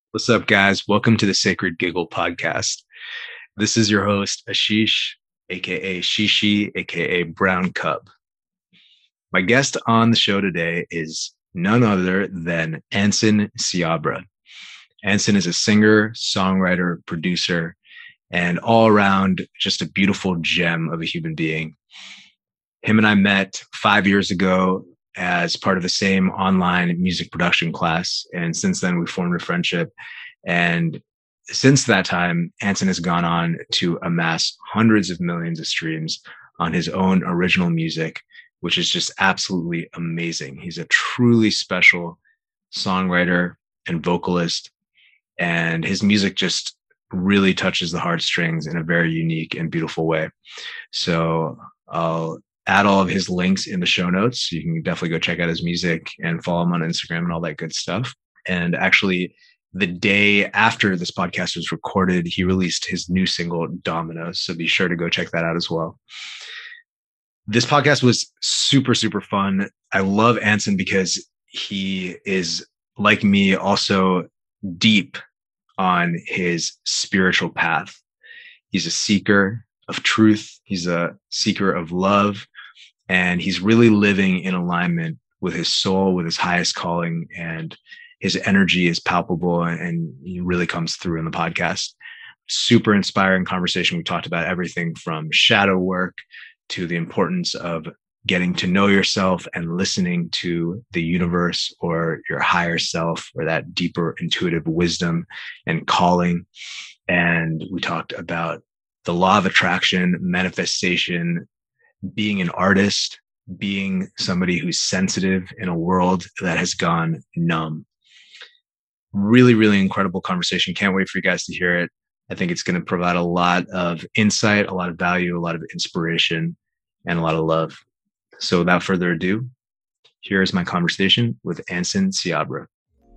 What's up, guys? Welcome to the Sacred Giggle podcast. This is your host, Ashish, aka Shishi, aka Brown Cub. My guest on the show today is none other than Anson Seabra. Anson is a singer, songwriter, producer, and all around just a beautiful gem of a human being. Him and I met 5 years ago as part of the same online music production class. And since then, we formed a friendship. And since that time, Anson has gone on to amass hundreds of millions of streams on his own original music, which is just absolutely amazing. He's a truly special songwriter and vocalist, and his music just really touches the heartstrings in a very unique and beautiful way. So I'll add all of his links in the show notes. You can definitely go check out his music and follow him on Instagram and all that good stuff. And actually, the day after this podcast was recorded, he released his new single, Dominoes. So be sure to go check that out as well. This podcast was super, super fun. I love Anson because he is, like me, also deep on his spiritual path. He's a seeker of truth. He's a seeker of love. And he's really living in alignment with his soul, with his highest calling. And his energy is palpable and he really comes through in the podcast. Super inspiring conversation. We talked about everything from shadow work to the importance of getting to know yourself and listening to the universe or your higher self or that deeper intuitive wisdom and calling. And we talked about the law of attraction, manifestation, being an artist, being somebody who's sensitive in a world that has gone numb. Really, really incredible conversation. Can't wait for you guys to hear it. I think it's going to provide a lot of insight, a lot of value, a lot of inspiration, and a lot of love. So without further ado, here's my conversation with Anson Seabra.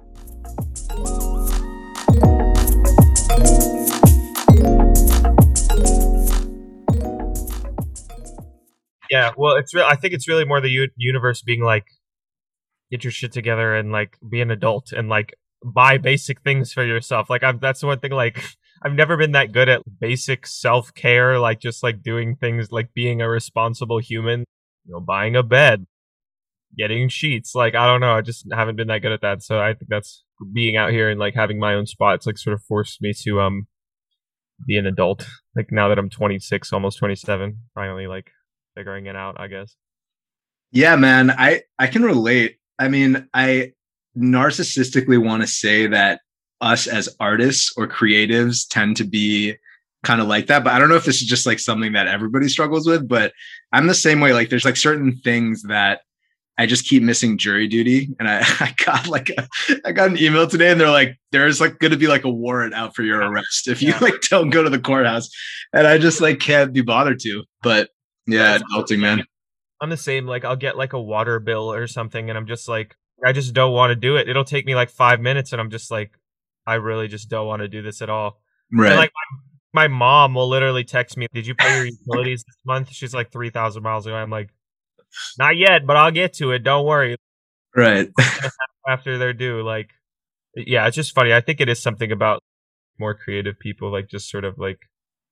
Yeah, well, I think it's really more the universe being like, get your shit together and like be an adult and like buy basic things for yourself. Like that's the one thing. Like I've never been that good at basic self care, like just like doing things like being a responsible human. Buying a bed, getting sheets. Like I don't know, I just haven't been that good at that. So I think that's being out here and like having my own spot. It's like sort of forced me to be an adult. Like now that I'm 26, almost 27, finally like figuring it out, I guess. Yeah, man, I can relate. I mean, I narcissistically want to say that us as artists or creatives tend to be kind of like that, but I don't know if this is just like something that everybody struggles with, but I'm the same way. Like there's like certain things that I just keep missing jury duty. And I got an email today and they're like, there's like going to be like a warrant out for your arrest if you like don't go to the courthouse. And I just like can't be bothered to, but yeah, adulting, man. I'm the same. Like I'll get like a water bill or something and I'm just like, I just don't want to do it. It'll take me like 5 minutes and I'm just like, I really just don't want to do this at all. Right. And like my mom will literally text me, did you pay your utilities this month? She's like 3,000 miles away. I'm like, not yet, but I'll get to it. Don't worry. Right. After they're due. Like, yeah, it's just funny. I think it is something about more creative people, like just sort of like,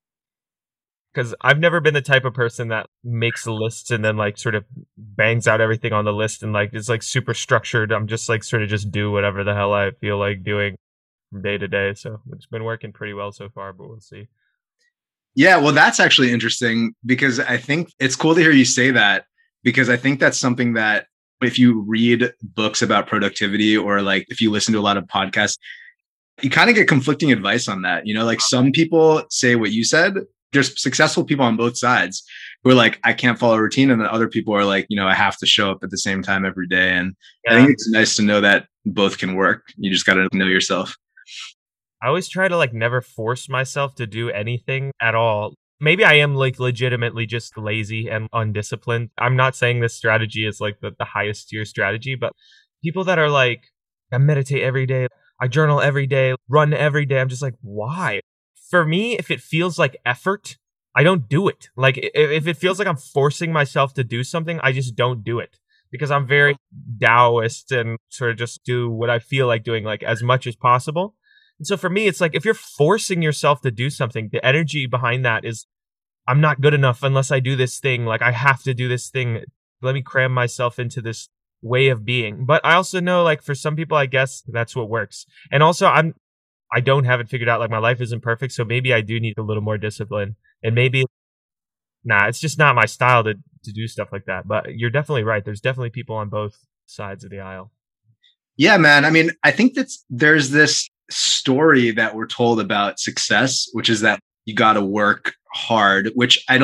because I've never been the type of person that makes lists and then like sort of bangs out everything on the list and like is like super structured. I'm just like sort of just do whatever the hell I feel like doing from day to day. So it's been working pretty well so far, but we'll see. Yeah, well, that's actually interesting because I think it's cool to hear you say that because I think that's something that if you read books about productivity or like if you listen to a lot of podcasts, you kind of get conflicting advice on that. Like some people say what you said. There's successful people on both sides who are like, I can't follow a routine. And then other people are like, I have to show up at the same time every day. And I think it's nice to know that both can work. You just got to know yourself. I always try to like never force myself to do anything at all. Maybe I am like legitimately just lazy and undisciplined. I'm not saying this strategy is like the highest tier strategy, but people that are like, I meditate every day, I journal every day, run every day. I'm just like, why? For me, if it feels like effort, I don't do it. Like if it feels like I'm forcing myself to do something, I just don't do it because I'm very Taoist and sort of just do what I feel like doing, like as much as possible. And so for me, it's like if you're forcing yourself to do something, the energy behind that is I'm not good enough unless I do this thing. Like I have to do this thing. Let me cram myself into this way of being. But I also know like for some people, I guess that's what works. And also I don't have it figured out. Like my life isn't perfect. So maybe I do need a little more discipline. And maybe, it's just not my style to do stuff like that. But you're definitely right. There's definitely people on both sides of the aisle. Yeah, man. I mean, I think there's this story that we're told about success, which is that you got to work hard, which I'm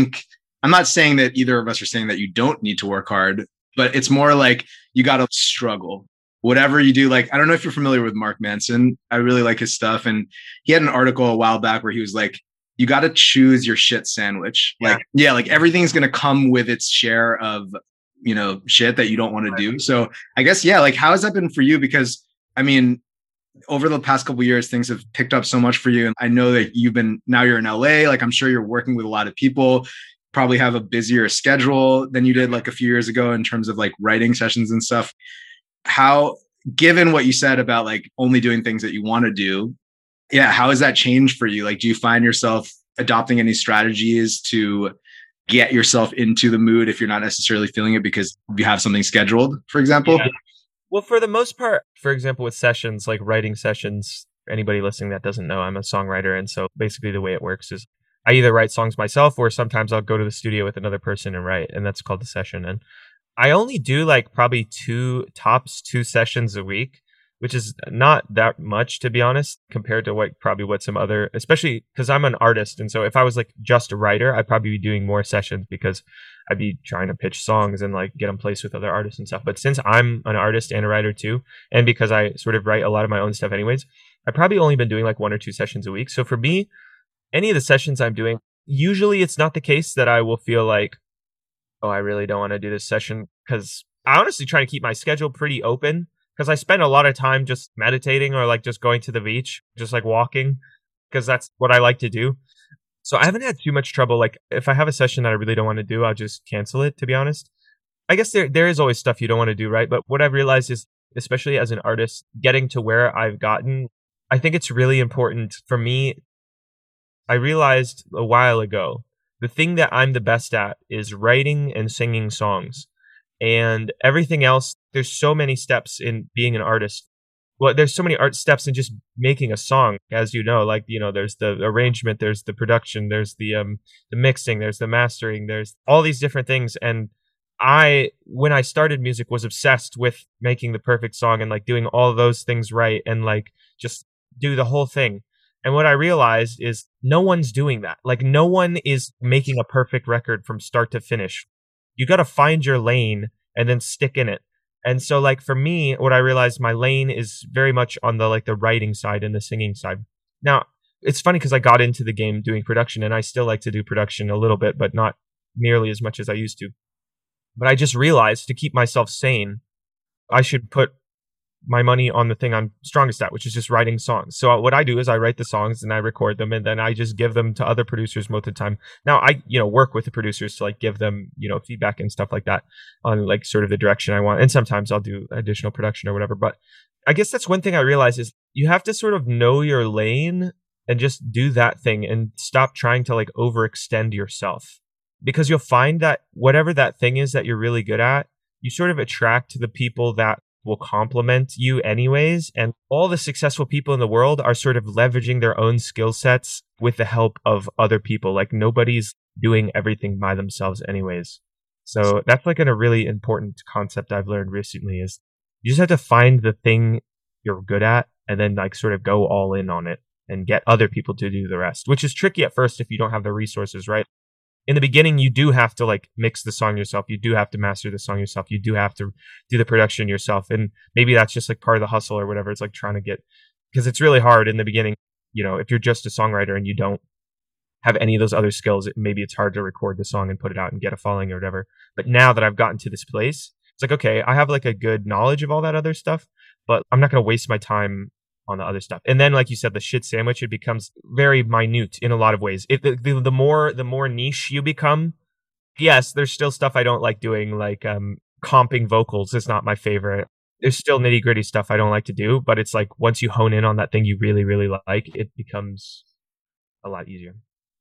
not saying that either of us are saying that you don't need to work hard, but it's more like you got to struggle. Whatever you do, like, I don't know if you're familiar with Mark Manson. I really like his stuff. And he had an article a while back where he was like, you got to choose your shit sandwich. Yeah. Like everything's going to come with its share of, shit that you don't want to do. So I guess, like, how has that been for you? Because I mean, over the past couple of years, things have picked up so much for you. And I know that now you're in LA. Like, I'm sure you're working with a lot of people, probably have a busier schedule than you did like a few years ago in terms of like writing sessions and stuff. How, given what you said about like only doing things that you want to do, how has that changed for you? Like, do you find yourself adopting any strategies to get yourself into the mood if you're not necessarily feeling it because you have something scheduled, for example? Yeah. Well, for the most part, for example, with sessions, like writing sessions, anybody listening that doesn't know, I'm a songwriter. And so basically the way it works is I either write songs myself or sometimes I'll go to the studio with another person and write. And that's called the session. And I only do like probably two sessions a week, which is not that much, to be honest, compared to what some other, especially because I'm an artist. And so if I was like just a writer, I'd probably be doing more sessions because I'd be trying to pitch songs and like get them placed with other artists and stuff. But since I'm an artist and a writer too, and because I sort of write a lot of my own stuff anyways, I've probably only been doing like 1 or 2 sessions a week. So for me, any of the sessions I'm doing, usually it's not the case that I will feel like, oh, I really don't want to do this session, because I honestly try to keep my schedule pretty open. Because I spend a lot of time just meditating or like just going to the beach, just like walking, because that's what I like to do. So I haven't had too much trouble. Like if I have a session that I really don't want to do, I'll just cancel it, to be honest. I guess there is always stuff you don't want to do, right? But what I've realized is, especially as an artist, getting to where I've gotten, I think it's really important for me. I realized a while ago, the thing that I'm the best at is writing and singing songs. And everything else, there's so many steps in being an artist. Well, there's so many art steps in just making a song, as you know, like, there's the arrangement, there's the production, there's the mixing, there's the mastering, there's all these different things. And when I started music, was obsessed with making the perfect song and like doing all those things right and like just do the whole thing. And what I realized is no one's doing that. Like no one is making a perfect record from start to finish. You got to find your lane and then stick in it. And so like for me, what I realized, my lane is very much on the like the writing side and the singing side. Now, it's funny because I got into the game doing production and I still like to do production a little bit, but not nearly as much as I used to. But I just realized to keep myself sane, I should put my money on the thing I'm strongest at, which is just writing songs. So what I do is I write the songs and I record them and then I just give them to other producers most of the time. Now I, work with the producers to like give them, feedback and stuff like that on like sort of the direction I want. And sometimes I'll do additional production or whatever. But I guess that's one thing I realize is you have to sort of know your lane and just do that thing and stop trying to like overextend yourself, because you'll find that whatever that thing is that you're really good at, you sort of attract the people that will complement you anyways. And all the successful people in the world are sort of leveraging their own skill sets with the help of other people. Like nobody's doing everything by themselves anyways. So that's like a really important concept I've learned recently is you just have to find the thing you're good at and then like sort of go all in on it and get other people to do the rest, which is tricky at first if you don't have the resources, right? In the beginning, you do have to like mix the song yourself. You do have to master the song yourself. You do have to do the production yourself. And maybe that's just like part of the hustle or whatever. It's like trying to get, because it's really hard in the beginning. If you're just a songwriter and you don't have any of those other skills, maybe it's hard to record the song and put it out and get a following or whatever. But now that I've gotten to this place, it's like, okay, I have like a good knowledge of all that other stuff, but I'm not going to waste my time on the other stuff. And then, like you said, the shit sandwich, it becomes very minute in a lot of ways. The more niche you become, yes, there's still stuff I don't like doing, like comping vocals is not my favorite. There's still nitty gritty stuff I don't like to do, but it's like once you hone in on that thing you really, really like, it becomes a lot easier.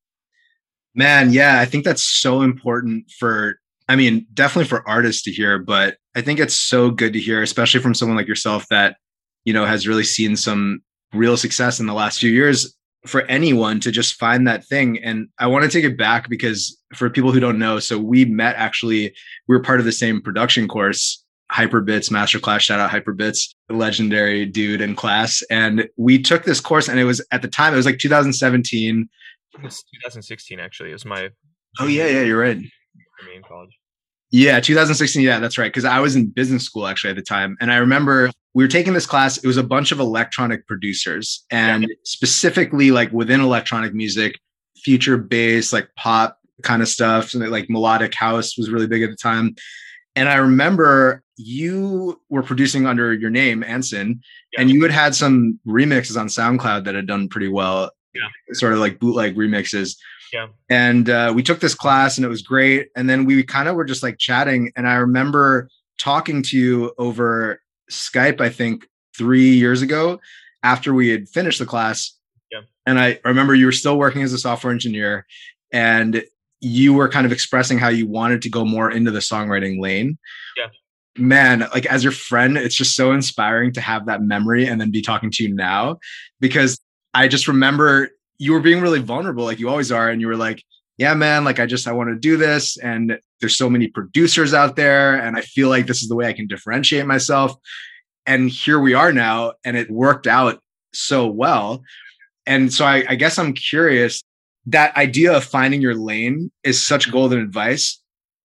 Man, yeah, I think that's so important for, I mean, definitely for artists to hear, but I think it's so good to hear, especially from someone like yourself that, has really seen some real success in the last few years, for anyone to just find that thing. And I want to take it back because for people who don't know, so we met actually, we were part of the same production course, Hyperbits Masterclass, shout out Hyperbits, legendary dude in class. And we took this course and it was at the time, it was like 2017. It's 2016 actually. It was my Oh yeah, you're right. in college. Yeah, 2016. Yeah, that's right. Because I was in business school actually at the time. And I remember we were taking this class. It was a bunch of electronic producers and specifically like within electronic music, future bass, like pop kind of stuff. And like melodic house was really big at the time. And I remember you were producing under your name, Anson, and you had some remixes on SoundCloud that had done pretty well, sort of like bootleg remixes. Yeah. And we took this class and it was great. And then we kind of were just like chatting. And I remember talking to you over Skype, I think 3 years ago after we had finished the class. Yeah. And I remember you were still working as a software engineer and you were kind of expressing how you wanted to go more into the songwriting lane. Yeah. Man, like as your friend, it's just so inspiring to have that memory and then be talking to you now, because I just remember you were being really vulnerable like you always are. And you were like, yeah, man, like I want to do this. And there's so many producers out there. And I feel like this is the way I can differentiate myself. And here we are now. And it worked out so well. And so I guess I'm curious, that idea of finding your lane is such golden advice.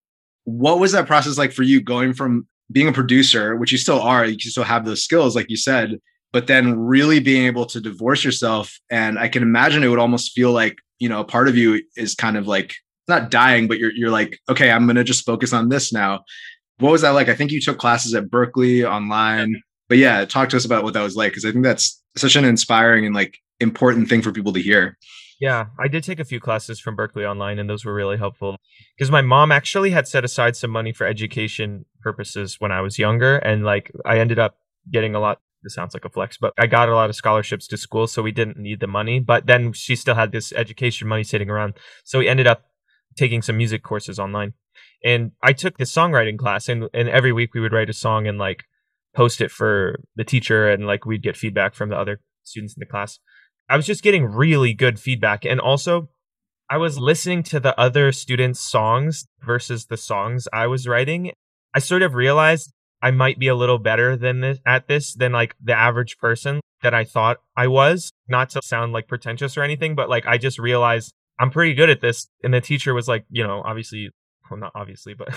What was that process like for you, going from being a producer, which you still are, you can still have those skills, like you said, but then really being able to divorce yourself? And I can imagine it would almost feel like, a part of you is kind of like not dying, but you're like, okay, I'm going to just focus on this now. What was that like? I think you took classes at Berkeley online, but yeah, talk to us about what that was like. Cause I think that's such an inspiring and like important thing for people to hear. Yeah, I did take a few classes from Berkeley online, and those were really helpful because my mom actually had set aside some money for education purposes when I was younger. And like, I ended up getting a lot. This sounds like a flex, but I got a lot of scholarships to school, so we didn't need the money. But then she still had this education money sitting around. So we ended up taking some music courses online. And I took this songwriting class, and every week we would write a song and like post it for the teacher, and like we'd get feedback from the other students in the class. I was just getting really good feedback. And also, I was listening to the other students' songs versus the songs I was writing. I sort of realized I might be a little better than like the average person that I thought I was. Not to sound like pretentious or anything, but like I just realized I'm pretty good at this. And the teacher was like, obviously, well, not obviously, but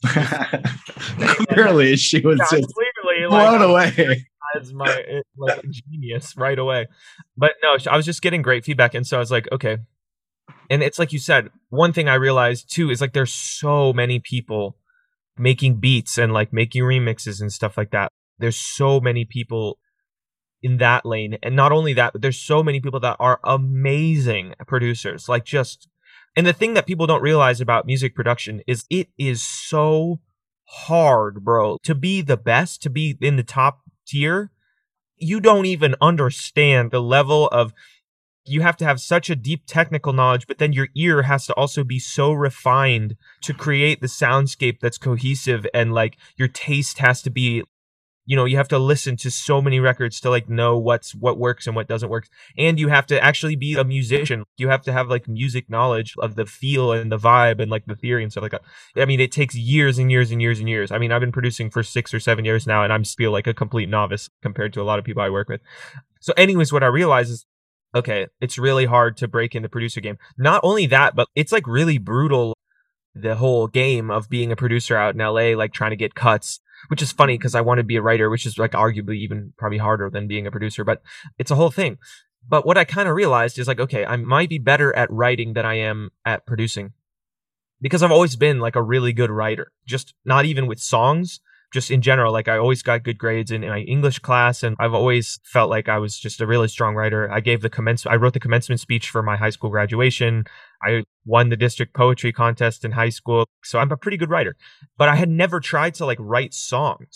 clearly she was just clearly blown away as my like genius right away. But no, I was just getting great feedback, and so I was like, okay. And it's like you said, one thing I realized too is like there's so many people making beats and like making remixes and stuff like that. There's so many people in that lane. And not only that, but there's so many people that are amazing producers. Like just, and the thing that people don't realize about music production is it is so hard, bro, to be the best, to be in the top tier. You don't even understand the level of, you have to have such a deep technical knowledge, but then your ear has to also be so refined to create the soundscape that's cohesive, and like your taste has to be, you have to listen to so many records to like know what works and what doesn't work. And you have to actually be a musician. You have to have like music knowledge of the feel and the vibe and like the theory and stuff like that. I mean, it takes years and years and years and years. I mean, I've been producing for 6 or 7 years now, and I'm still like a complete novice compared to a lot of people I work with. So anyways, what I realize is, okay, it's really hard to break in the producer game. Not only that, but it's like really brutal, the whole game of being a producer out in LA, like trying to get cuts, which is funny because I want to be a writer, which is like arguably even probably harder than being a producer, but it's a whole thing. But what I kind of realized is like, okay, I might be better at writing than I am at producing, because I've always been like a really good writer, just not even with songs, just in general. Like I always got good grades in my English class, and I've always felt like I was just a really strong writer. I wrote the commencement speech for my high school graduation. I won the district poetry contest in high school. So I'm a pretty good writer, but I had never tried to like write songs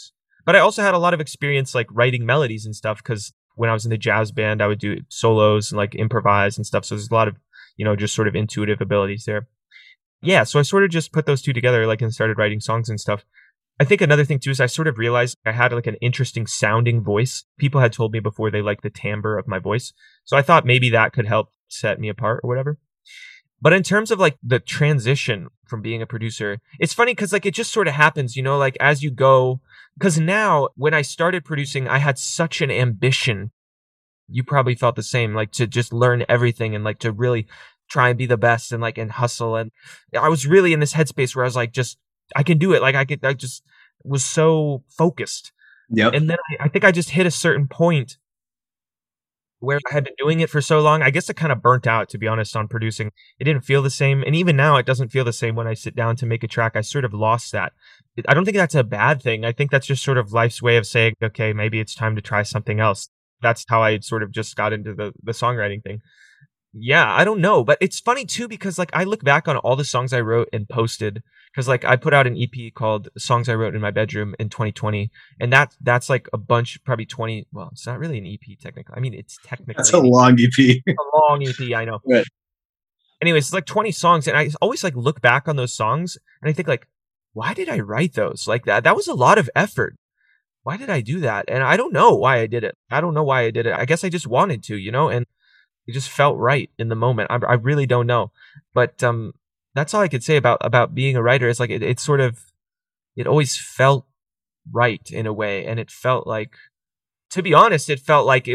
But I also had a lot of experience like writing melodies and stuff because when I was in the jazz band, I would do solos and like improvise and stuff. So there's a lot of, just sort of intuitive abilities there. Yeah, so I sort of just put those two together, like, and started writing songs and stuff. I think another thing too is I sort of realized I had like an interesting sounding voice. People had told me before they liked the timbre of my voice. So I thought maybe that could help set me apart or whatever. But in terms of like the transition from being a producer, it's funny because like it just sort of happens, like as you go. Because now when I started producing, I had such an ambition. You probably felt the same, like to just learn everything and like to really try and be the best and like and hustle. And I was really in this headspace where I was like, I can do it. Like I just was so focused. Yep. And then I think I just hit a certain point where I had been doing it for so long. I guess it kind of burnt out, to be honest, on producing. It didn't feel the same. And even now, it doesn't feel the same when I sit down to make a track. I sort of lost that. I don't think that's a bad thing. I think that's just sort of life's way of saying, okay, maybe it's time to try something else. That's how I sort of just got into the songwriting thing. Yeah, I don't know. But it's funny too, because like I look back on all the songs I wrote and posted, because like I put out an EP called Songs I Wrote in My Bedroom in 2020. And that's like a bunch, probably 20. Well, it's not really an EP technically. I mean, it's technically. That's a long EP. A long EP, I know. Right. Anyways, it's like 20 songs. And I always like look back on those songs and I think like, why did I write those? Like that was a lot of effort. Why did I do that? And I don't know why I did it. I guess I just wanted to, and it just felt right in the moment. I really don't know. But that's all I could say about being a writer. Is like it sort of, it always felt right in a way. And it felt like, to be honest, it felt like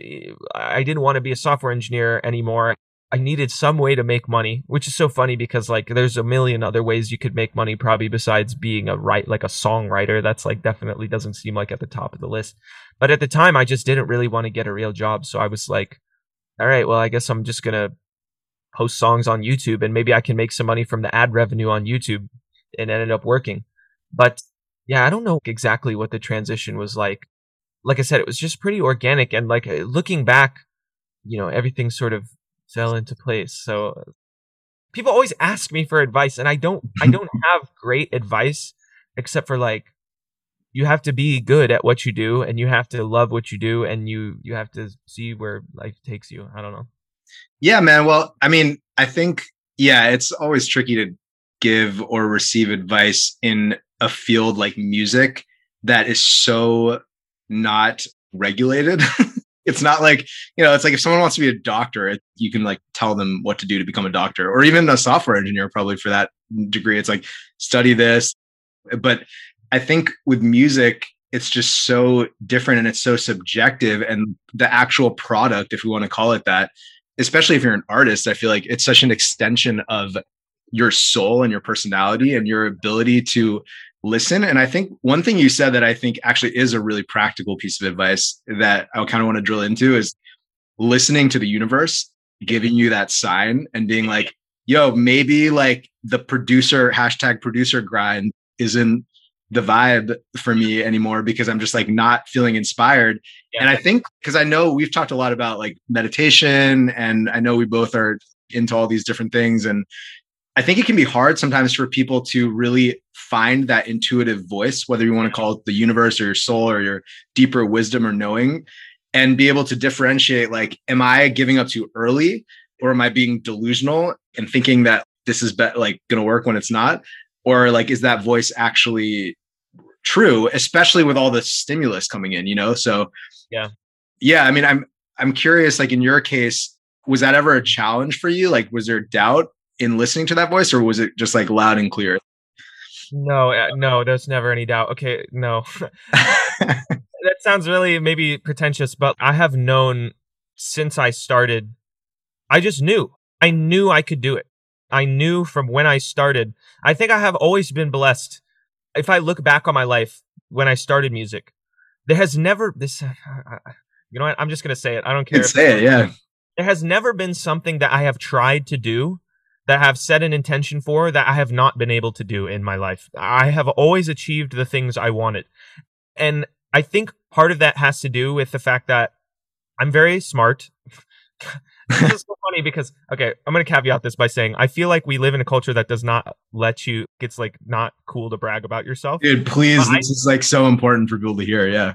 I didn't want to be a software engineer anymore. I needed some way to make money, which is so funny because like there's a million other ways you could make money probably besides being like a songwriter. That's like definitely doesn't seem like at the top of the list. But at the time I just didn't really want to get a real job. So I was like, all right, well, I guess I'm just going to post songs on YouTube and maybe I can make some money from the ad revenue on YouTube, and it ended up working. But yeah, I don't know exactly what the transition was like. Like I said, it was just pretty organic. And like looking back, everything sort of fell into place. So people always ask me for advice and I don't have great advice except for like, you have to be good at what you do and you have to love what you do and you have to see where life takes you. I don't know. Yeah, man. Well, I mean, I think, it's always tricky to give or receive advice in a field like music that is so not regulated. It's not like, it's like if someone wants to be a doctor, you can like tell them what to do to become a doctor, or even a software engineer, probably for that degree. It's like, study this. But I think with music, it's just so different and it's so subjective. And the actual product, if we want to call it that, especially if you're an artist, I feel like it's such an extension of your soul and your personality and your ability to listen. And I think one thing you said that I think actually is a really practical piece of advice that I kind of want to drill into is listening to the universe, giving you that sign and being like, yo, maybe like the producer grind isn't the vibe for me anymore because I'm just like not feeling inspired. Yeah. And I think, because I know we've talked a lot about like meditation and I know we both are into all these different things. And I think it can be hard sometimes for people to really find that intuitive voice, whether you want to call it the universe or your soul or your deeper wisdom or knowing, and be able to differentiate, like, am I giving up too early or am I being delusional and thinking that this is like going to work when it's not? Or like, is that voice actually true, especially with all the stimulus coming in, So yeah. I mean, I'm curious, like in your case, was that ever a challenge for you? Like, was there doubt in listening to that voice, or was it just like loud and clear? No, there's never any doubt. Okay, no. That sounds really maybe pretentious, but I have known since I started, I just knew. I knew I could do it. I knew from when I started. I think I have always been blessed. If I look back on my life when I started music, there has never you know what? I'm just going to say it. I don't care. Say it, yeah. There has never been something that I have tried to do, that I have set an intention for, that I have not been able to do in my life. I have always achieved the things I wanted. And I think part of that has to do with the fact that I'm very smart. This is so funny because, okay, I'm going to caveat this by saying I feel like we live in a culture that does not let you, it's like not cool to brag about yourself. Dude, please, this is like so important for people to hear. Yeah.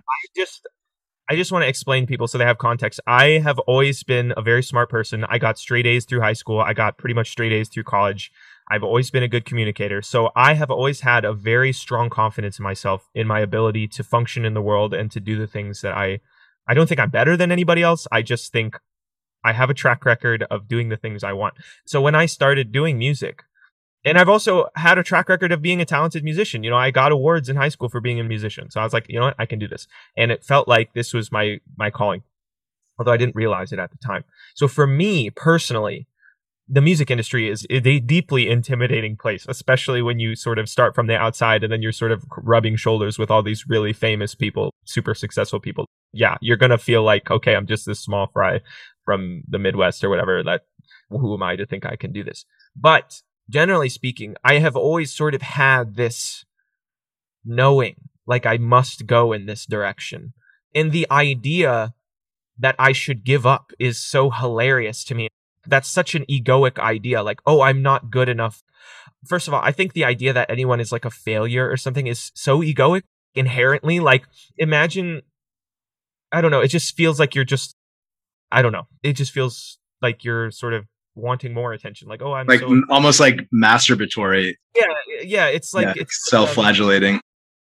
I just want to explain people so they have context. I have always been a very smart person. I got straight A's through high school. I got pretty much straight A's through college. I've always been a good communicator. So I have always had a very strong confidence in myself, in my ability to function in the world and to do the things that I don't think I'm better than anybody else. I just think I have a track record of doing the things I want. So when I started doing music, and I've also had a track record of being a talented musician. You know, I got awards in high school for being a musician. So I was like, you know what, I can do this. And it felt like this was my calling, although I didn't realize it at the time. So for me personally, the music industry is a deeply intimidating place, especially when you sort of start from the outside and then you're sort of rubbing shoulders with all these really famous people, super successful people. Yeah, you're going to feel like, okay, I'm just this small fry from the Midwest or whatever, that who am I to think I can do this? But generally speaking, I have always sort of had this knowing, like I must go in this direction. And the idea that I should give up is so hilarious to me. That's such an egoic idea. Like, oh, I'm not good enough. First of all, I think the idea that anyone is like a failure or something is so egoic inherently. Like, imagine, I don't know, it just feels like you're just, I don't know. It just feels like you're sort of wanting more attention. Like, oh, I'm like so... almost like masturbatory. Yeah. It's like, it's self-flagellating.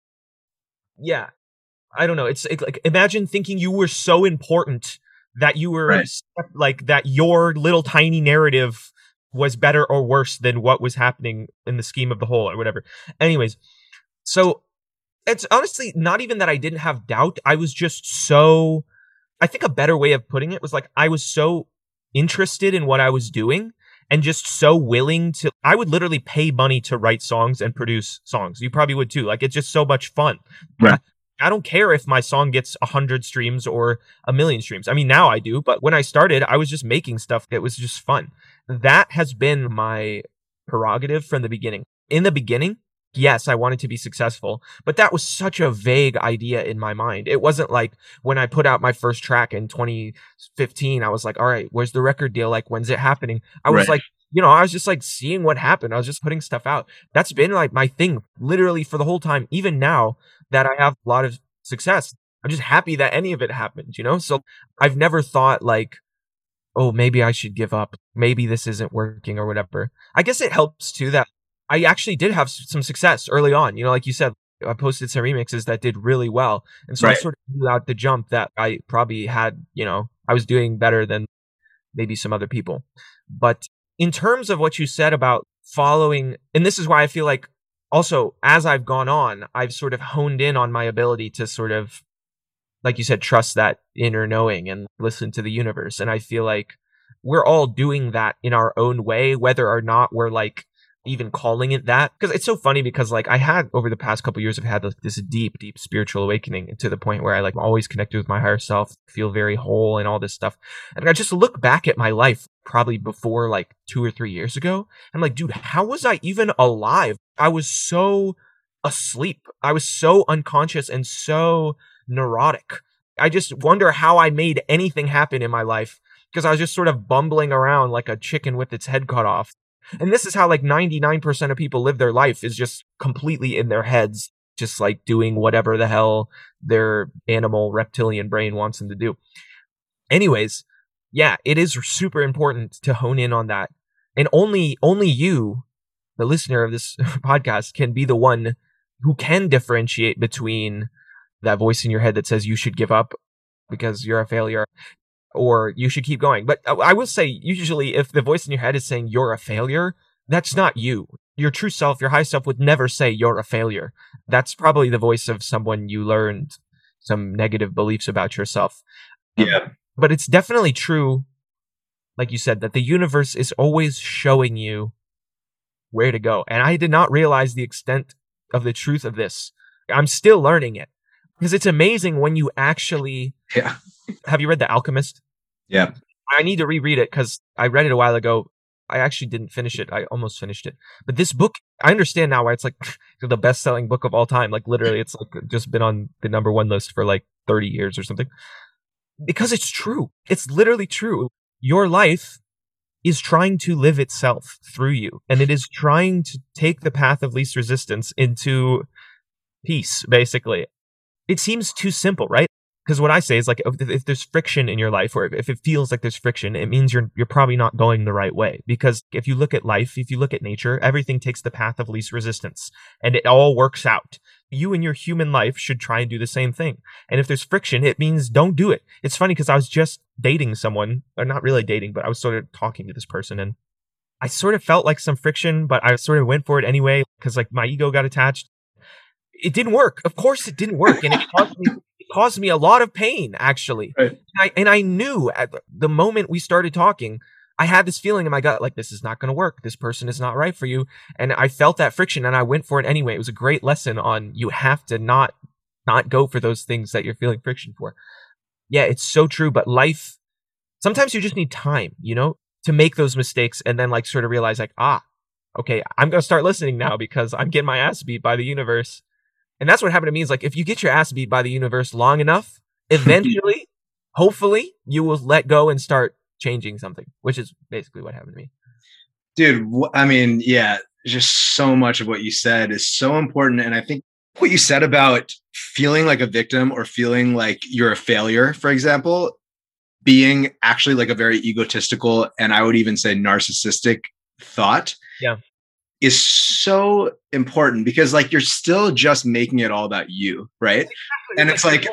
Yeah. I don't know. It's like, imagine thinking you were so important that you were right. Like that your little tiny narrative was better or worse than what was happening in the scheme of the whole or whatever. Anyways, so it's honestly not even that I didn't have doubt. I was just so, I think a better way of putting it was like, I was so interested in what I was doing and just so willing to, I would literally pay money to write songs and produce songs. You probably would too. Like, it's just so much fun. Right. I don't care if my song gets 100 streams or 1,000,000 streams. I mean, now I do, but when I started, I was just making stuff that was just fun. That has been my prerogative from the beginning. In the beginning, yes, I wanted to be successful, but that was such a vague idea in my mind. It wasn't like when I put out my first track in 2015, I was like, all right, where's the record deal? Like, when's it happening? I was like, you know, I was just like seeing what happened. I was just putting stuff out. That's been like my thing literally for the whole time. Even now that I have a lot of success, I'm just happy that any of it happened, you know? So I've never thought like, oh, maybe I should give up. Maybe this isn't working or whatever. I guess it helps too that I actually did have some success early on. You know, like you said, I posted some remixes that did really well. And so I sort of knew out the jump that I probably had, you know, I was doing better than maybe some other people. But in terms of what you said about following, and this is why I feel like also as I've gone on, I've sort of honed in on my ability to sort of, like you said, trust that inner knowing and listen to the universe. And I feel like we're all doing that in our own way, whether or not we're like even calling it that. Because it's so funny because like I had over the past couple of years, I've had like this deep spiritual awakening to the point where I like always connected with my higher self, feel very whole and all this stuff. And I just look back at my life probably before like 2 or 3 years ago. I'm like, dude, how was I even alive? I was so asleep. I was so unconscious and so neurotic. I just wonder how I made anything happen in my life because I was just sort of bumbling around like a chicken with its head cut off. And this is how like 99% of people live their life, is just completely in their heads, just like doing whatever the hell their animal reptilian brain wants them to do. Anyways, yeah, it is super important to hone in on that. And only you, the listener of this podcast, can be the one who can differentiate between that voice in your head that says you should give up because you're a failure, or you should keep going. But I will say, usually if the voice in your head is saying you're a failure, that's not you. Your true self, your high self would never say you're a failure. That's probably the voice of someone you learned some negative beliefs about yourself. Yeah. But it's definitely true, like you said, that the universe is always showing you where to go. And I did not realize the extent of the truth of this. I'm still learning it. Because it's amazing when you actually... Yeah. Have you read The Alchemist? Yeah. I need to reread it because I read it a while ago. I actually didn't finish it. I almost finished it. But this book, I understand now why it's like the best-selling book of all time. Like literally, it's like just been on the #1 list for like 30 years or something. Because it's true. It's literally true. your life is trying to live itself through you. And it is trying to take the path of least resistance into peace, basically. It seems too simple, right? Because what I say is like, if there's friction in your life, or if it feels like there's friction, it means you're probably not going the right way. Because if you look at life, if you look at nature, everything takes the path of least resistance, and it all works out. You in your human life should try and do the same thing. And if there's friction, it means don't do it. It's funny because I was just dating someone, or not really dating, but I was sort of talking to this person, and I sort of felt like some friction, but I sort of went for it anyway because like my ego got attached. It didn't work. Of course it didn't work. And it caused me a lot of pain, actually. Right. And I knew at the moment we started talking, I had this feeling in my gut, like, this is not going to work. This person is not right for you. And I felt that friction and I went for it anyway. It was a great lesson on you have to not go for those things that you're feeling friction for. Yeah, it's so true. But life, sometimes you just need time, to make those mistakes and then like sort of realize like, okay, I'm going to start listening now because I'm getting my ass beat by the universe. And that's what happened to me is like, if you get your ass beat by the universe long enough, eventually, hopefully, you will let go and start changing something, which is basically what happened to me. Dude, I mean, yeah, just so much of what you said is so important. And I think what you said about feeling like a victim or feeling like you're a failure, for example, being actually like a very egotistical and I would even say narcissistic thought. Yeah. Is so important because like you're still just making it all about you, right? Exactly. And it's like,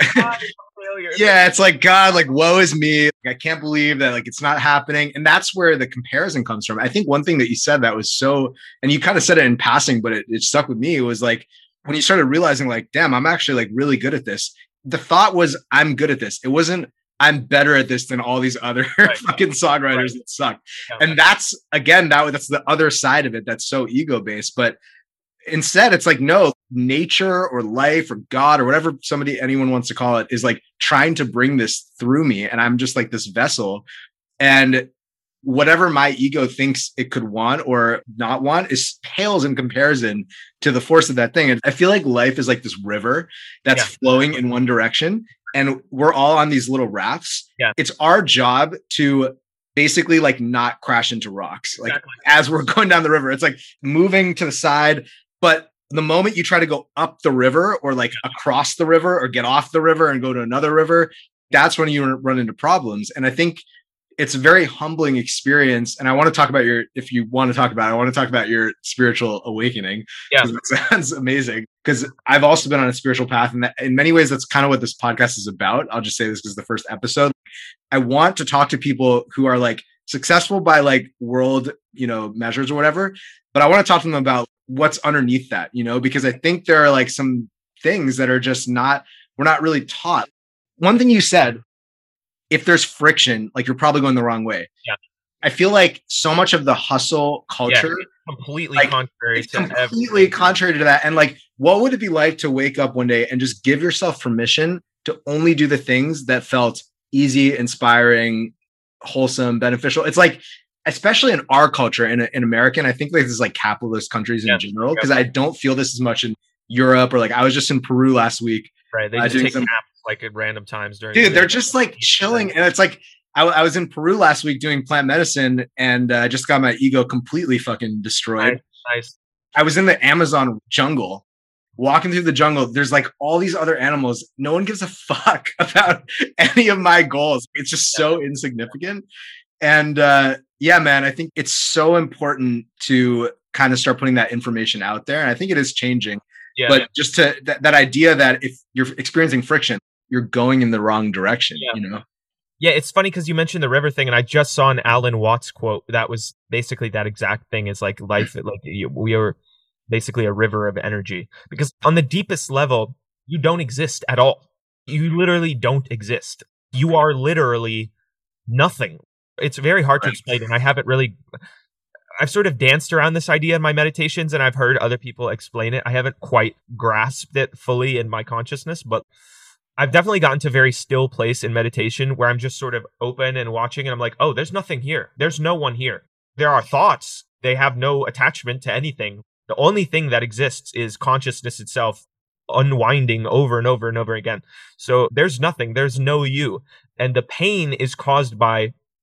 yeah, it's like, God, like, woe is me. I can't believe that like it's not happening. And that's where the comparison comes from. I think one thing that you said that was so, and you kind of said it in passing, but it stuck with me. It was like, when you started realizing like, damn, I'm actually like really good at this. The thought was, I'm good at this. It wasn't, I'm better at this than all these other fucking songwriters that suck. Yeah. And that's, again, that's the other side of it. That's so ego-based. But instead, it's like, no, nature or life or God or whatever anyone wants to call it is like trying to bring this through me. And I'm just like this vessel. And whatever my ego thinks it could want or not want is pales in comparison to the force of that thing. And I feel like life is like this river that's flowing in one direction. And we're all on these little rafts. Yeah. It's our job to basically like not crash into rocks. Like as we're going down the river, it's like moving to the side. But the moment you try to go up the river or like across the river or get off the river and go to another river, that's when you run into problems. And I think it's a very humbling experience. And I want to talk about if you want to talk about it, I want to talk about your spiritual awakening. Yeah. That sounds amazing. Because I've also been on a spiritual path. And in many ways, that's kind of what this podcast is about. I'll just say this because the first episode. I want to talk to people who are like successful by like world, measures or whatever. But I want to talk to them about what's underneath that, because I think there are like some things that are just we're not really taught. One thing you said, if there's friction, like you're probably going the wrong way. Yeah. I feel like so much of the hustle culture completely contrary to that. And like, what would it be like to wake up one day and just give yourself permission to only do the things that felt easy, inspiring, wholesome, beneficial? It's like, especially in our culture, in American, I think like this is like capitalist countries in general, because I don't feel this as much in Europe or like I was just in Peru last week. Right. They just take naps like at random times during the they're just like chilling. And it's like, I was in Peru last week doing plant medicine and I just got my ego completely fucking destroyed. Nice. I was in the Amazon jungle, walking through the jungle. There's like all these other animals. No one gives a fuck about any of my goals. It's just so insignificant. And yeah, man, I think it's so important to kind of start putting that information out there. And I think it is changing. Yeah. But just to that idea that if you're experiencing friction, you're going in the wrong direction, Yeah, it's funny because you mentioned the river thing, and I just saw an Alan Watts quote that was basically that exact thing. Is like life, like we are basically a river of energy. Because on the deepest level, you don't exist at all. You literally don't exist. You are literally nothing. It's very hard to explain, and I've sort of danced around this idea in my meditations, and I've heard other people explain it. I haven't quite grasped it fully in my consciousness, but I've definitely gotten to a very still place in meditation where I'm just sort of open and watching, and I'm like, oh, there's nothing here. There's no one here. There are thoughts. They have no attachment to anything. The only thing that exists is consciousness itself unwinding over and over and over again. So there's nothing. There's no you. And the pain is caused by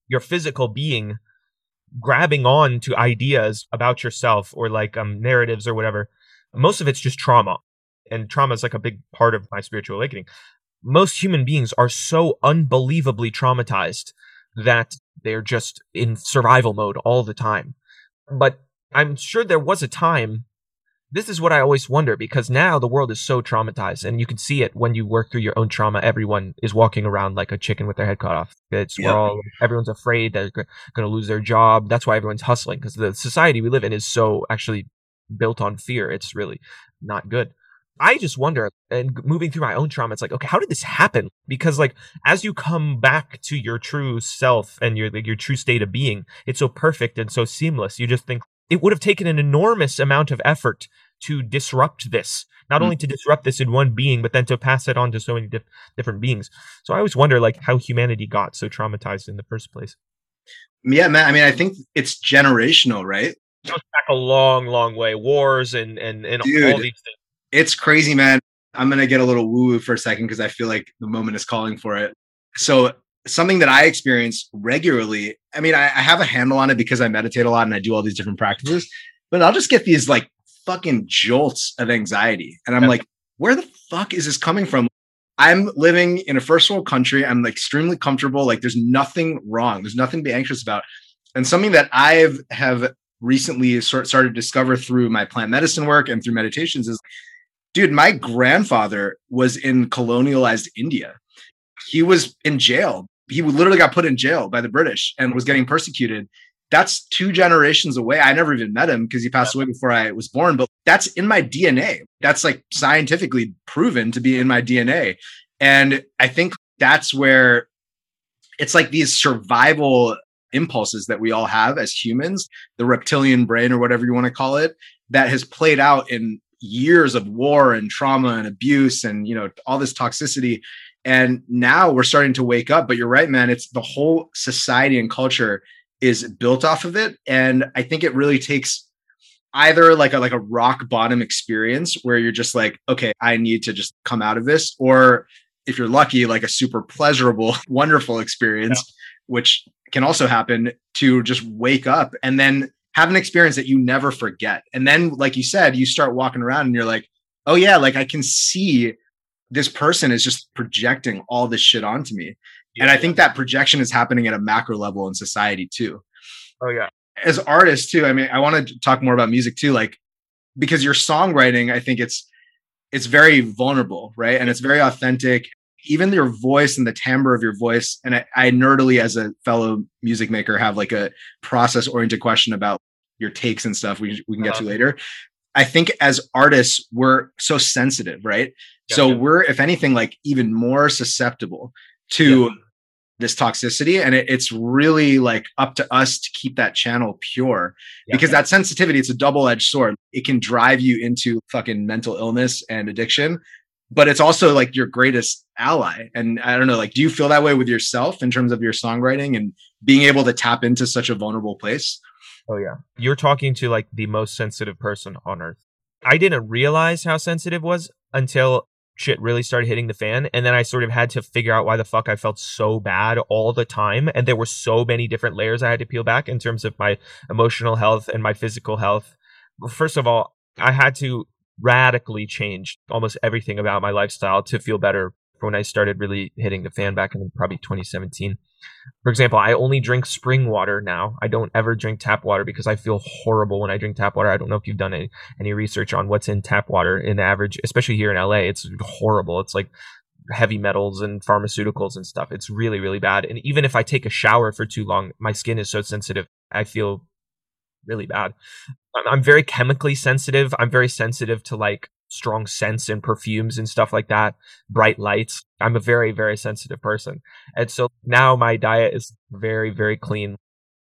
your physical being grabbing on to ideas about yourself or like narratives or whatever. Most of it's just trauma. And trauma is like a big part of my spiritual awakening. Most human beings are so unbelievably traumatized that they're just in survival mode all the time. But I'm sure there was a time. This is what I always wonder, because now the world is so traumatized, and you can see it when you work through your own trauma. Everyone is walking around like a chicken with their head cut off. Everyone's afraid they're going to lose their job. That's why everyone's hustling, because the society we live in is so actually built on fear. It's really not good. I just wonder, and moving through my own trauma, it's like, okay, how did this happen? Because like, as you come back to your true self and your true state of being, it's so perfect and so seamless. You just think it would have taken an enormous amount of effort to disrupt this, not only to disrupt this in one being, but then to pass it on to so many different beings. So I always wonder like how humanity got so traumatized in the first place. Yeah, man. I mean, I think it's generational, right? It goes back a long, long way. Wars and Dude, all these things. It's crazy, man. I'm going to get a little woo-woo for a second because I feel like the moment is calling for it. So something that I experience regularly, I mean, I have a handle on it because I meditate a lot and I do all these different practices, but I'll just get these like fucking jolts of anxiety. And I'm like, where the fuck is this coming from? I'm living in a first world country. I'm like extremely comfortable. Like there's nothing wrong. There's nothing to be anxious about. And something that I have recently started to discover through my plant medicine work and through meditations is, dude, my grandfather was in colonialized India. He was in jail. He literally got put in jail by the British and was getting persecuted. That's 2 generations away. I never even met him because he passed away before I was born, but that's in my DNA. That's like scientifically proven to be in my DNA. And I think that's where it's like these survival impulses that we all have as humans, the reptilian brain or whatever you want to call it, that has played out in years of war and trauma and abuse and, you know, all this toxicity. And now we're starting to wake up. But you're right, man. It's the whole society and culture is built off of it. And I think it really takes either like a rock bottom experience where you're just like, okay, I need to just come out of this. Or if you're lucky, like a super pleasurable, wonderful experience, which can also happen, to just wake up and then have an experience that you never forget. And then, like you said, you start walking around and you're like, oh yeah, like I can see this person is just projecting all this shit onto me. And I think that projection is happening at a macro level in society too. Oh yeah. As artists too. I mean, I want to talk more about music too, like, because your songwriting, I think it's very vulnerable, right? And it's very authentic. Even your voice and the timbre of your voice. And I nerdily, as a fellow music maker, have like a process oriented question about your takes and stuff we can get to later. I think as artists, we're so sensitive, right? Gotcha. So we're, if anything, like even more susceptible to this toxicity. And it's really like up to us to keep that channel pure, because that sensitivity, it's a double-edged sword. It can drive you into fucking mental illness and addiction, but it's also like your greatest ally. And I don't know, like, do you feel that way with yourself in terms of your songwriting and being able to tap into such a vulnerable place? Oh yeah. You're talking to like the most sensitive person on earth. I didn't realize how sensitive it was until shit really started hitting the fan. And then I sort of had to figure out why the fuck I felt so bad all the time. And there were so many different layers I had to peel back in terms of my emotional health and my physical health. First of all, I had to radically change almost everything about my lifestyle to feel better when I started really hitting the fan back in probably 2017. For example, I only drink spring water now. I don't ever drink tap water because I feel horrible when I drink tap water. I don't know if you've done any research on what's in tap water in the average, especially here in LA. It's horrible. It's like heavy metals and pharmaceuticals and stuff. It's really, really bad. And even if I take a shower for too long, my skin is so sensitive, I feel really bad. I'm very chemically sensitive. I'm very sensitive to like strong scents and perfumes and stuff like that, bright lights. I'm a very, very sensitive person. And so now my diet is very, very clean.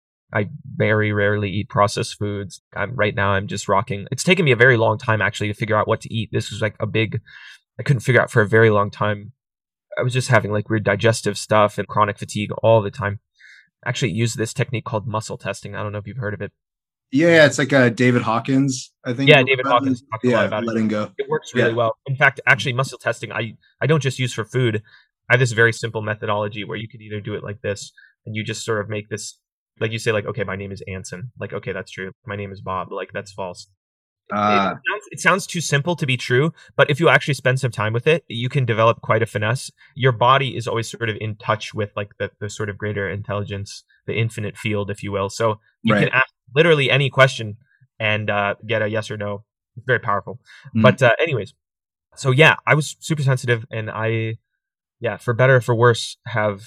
I very rarely eat processed foods. Right now I'm just rocking. It's taken me a very long time actually to figure out what to eat. This was like I couldn't figure out for a very long time. I was just having like weird digestive stuff and chronic fatigue all the time. I actually use this technique called muscle testing. I don't know if you've heard of it. Yeah, it's like David Hawkins, I think. Yeah, David Hawkins talked a lot about letting go. It works really well. In fact, actually, muscle testing, I don't just use for food. I have this very simple methodology where you could either do it like this, and you just sort of make this, like you say, like, okay, my name is Anson. Like, okay, that's true. My name is Bob. Like, that's false. It sounds too simple to be true, but if you actually spend some time with it, you can develop quite a finesse. Your body is always sort of in touch with like the sort of greater intelligence, the infinite field, if you will. So you can ask literally any question and get a yes or no. It's very powerful. But anyways, so yeah, I was super sensitive, and for better or for worse, have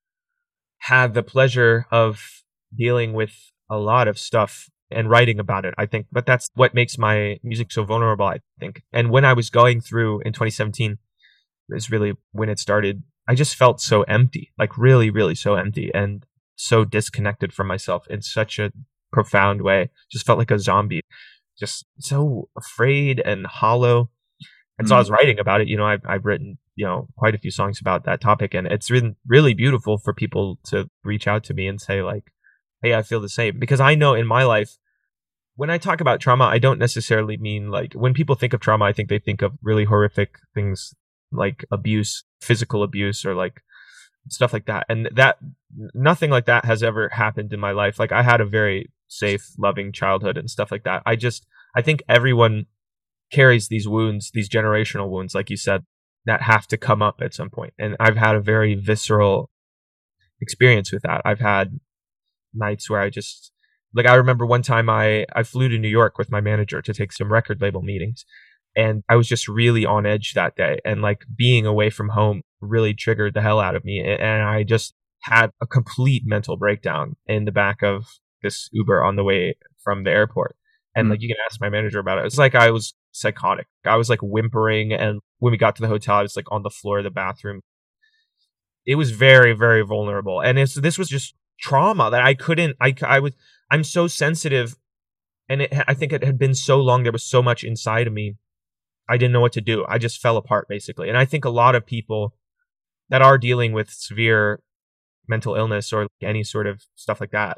had the pleasure of dealing with a lot of stuff and writing about it, I think. But that's what makes my music so vulnerable, I think. And when I was going through in 2017, is really when it started, I just felt so empty, like really, really so empty and so disconnected from myself in such a profound way. Just felt like a zombie, just so afraid and hollow. And so I was writing about it. I've written, quite a few songs about that topic, and it's been really beautiful for people to reach out to me and say like, hey, I feel the same. Because I know in my life, when I talk about trauma, I don't necessarily mean like, when people think of trauma, I think they think of really horrific things like abuse, physical abuse, or like stuff like that. And that nothing like that has ever happened in my life. Like, I had a very safe, loving childhood and stuff like that. I think everyone carries these wounds, these generational wounds, like you said, that have to come up at some point. And I've had a very visceral experience with that. I've had nights where I remember one time I flew to New York with my manager to take some record label meetings, and I was just really on edge that day, and like being away from home really triggered the hell out of me, and I just had a complete mental breakdown in the back of this Uber on the way from the airport. And like, you can ask my manager about it. It's like I was psychotic. I was like whimpering, and when we got to the hotel, I was like on the floor of the bathroom. It was very, very vulnerable, and this was just trauma that I couldn't. I'm so sensitive, and I think it had been so long. There was so much inside of me. I didn't know what to do. I just fell apart, basically. And I think a lot of people that are dealing with severe mental illness or any sort of stuff like that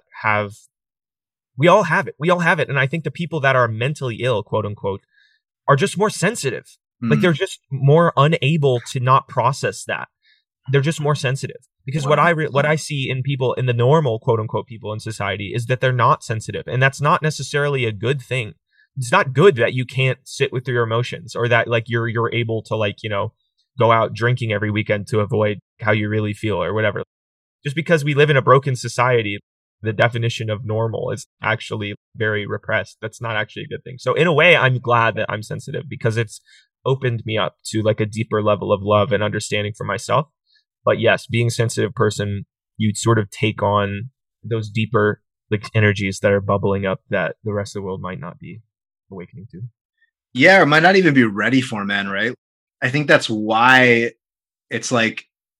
we all have it. We all have it. And I think the people that are mentally ill, quote unquote, are just more sensitive. Like, they're just more unable to not process that. They're just more sensitive. Because what I see in people, in the normal, quote unquote, people in society, is that they're not sensitive. And that's not necessarily a good thing. It's not good that you can't sit with your emotions, or that like you're able to like, go out drinking every weekend to avoid how you really feel or whatever. Just because we live in a broken society, the definition of normal is actually very repressed. That's not actually a good thing. So in a way, I'm glad that I'm sensitive, because it's opened me up to like a deeper level of love and understanding for myself. But yes, being a sensitive person, you sort of take on those deeper like energies that are bubbling up that the rest of the world might not be awakening to. Yeah, or might not even be ready for, man, right? I think that's why it's like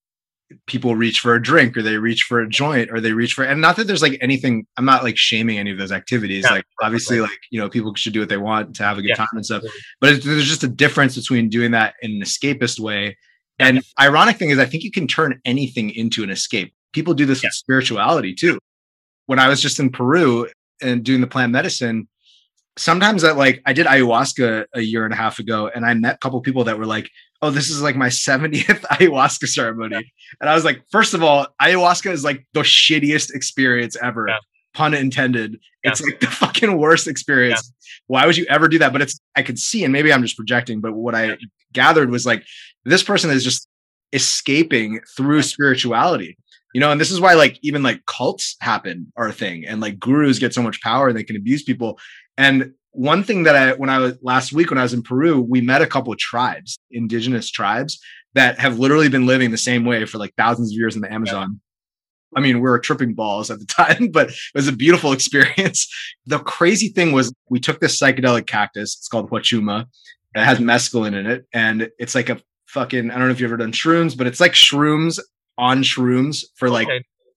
people reach for a drink, or they reach for a joint, or they reach for, and not that there's like anything, I'm not like shaming any of those activities. Yeah, like obviously like, people should do what they want to have a good time and stuff. But there's just a difference between doing that in an escapist way. And ironic thing is, I think you can turn anything into an escape. People do this with spirituality too. When I was just in Peru and doing the plant medicine, sometimes I did ayahuasca a year and a half ago, and I met a couple of people that were like, oh, this is like my 70th ayahuasca ceremony. And I was like, first of all, ayahuasca is like the shittiest experience ever. Yeah. Pun intended. Yeah. It's like the fucking worst experience. Yeah. Why would you ever do that? But I could see, and maybe I'm just projecting, but what I gathered was like, this person is just escaping through spirituality, and this is why like even like cults happen are a thing, and like gurus get so much power and they can abuse people. And one thing that last week when I was in Peru, we met a couple of tribes, indigenous tribes that have literally been living the same way for like thousands of years in the Amazon. I mean, we were tripping balls at the time, but it was a beautiful experience. The crazy thing was we took this psychedelic cactus. It's called huachuma. It has mescaline in it. And it's like a fucking, I don't know if you've ever done shrooms, but it's like shrooms on shrooms for like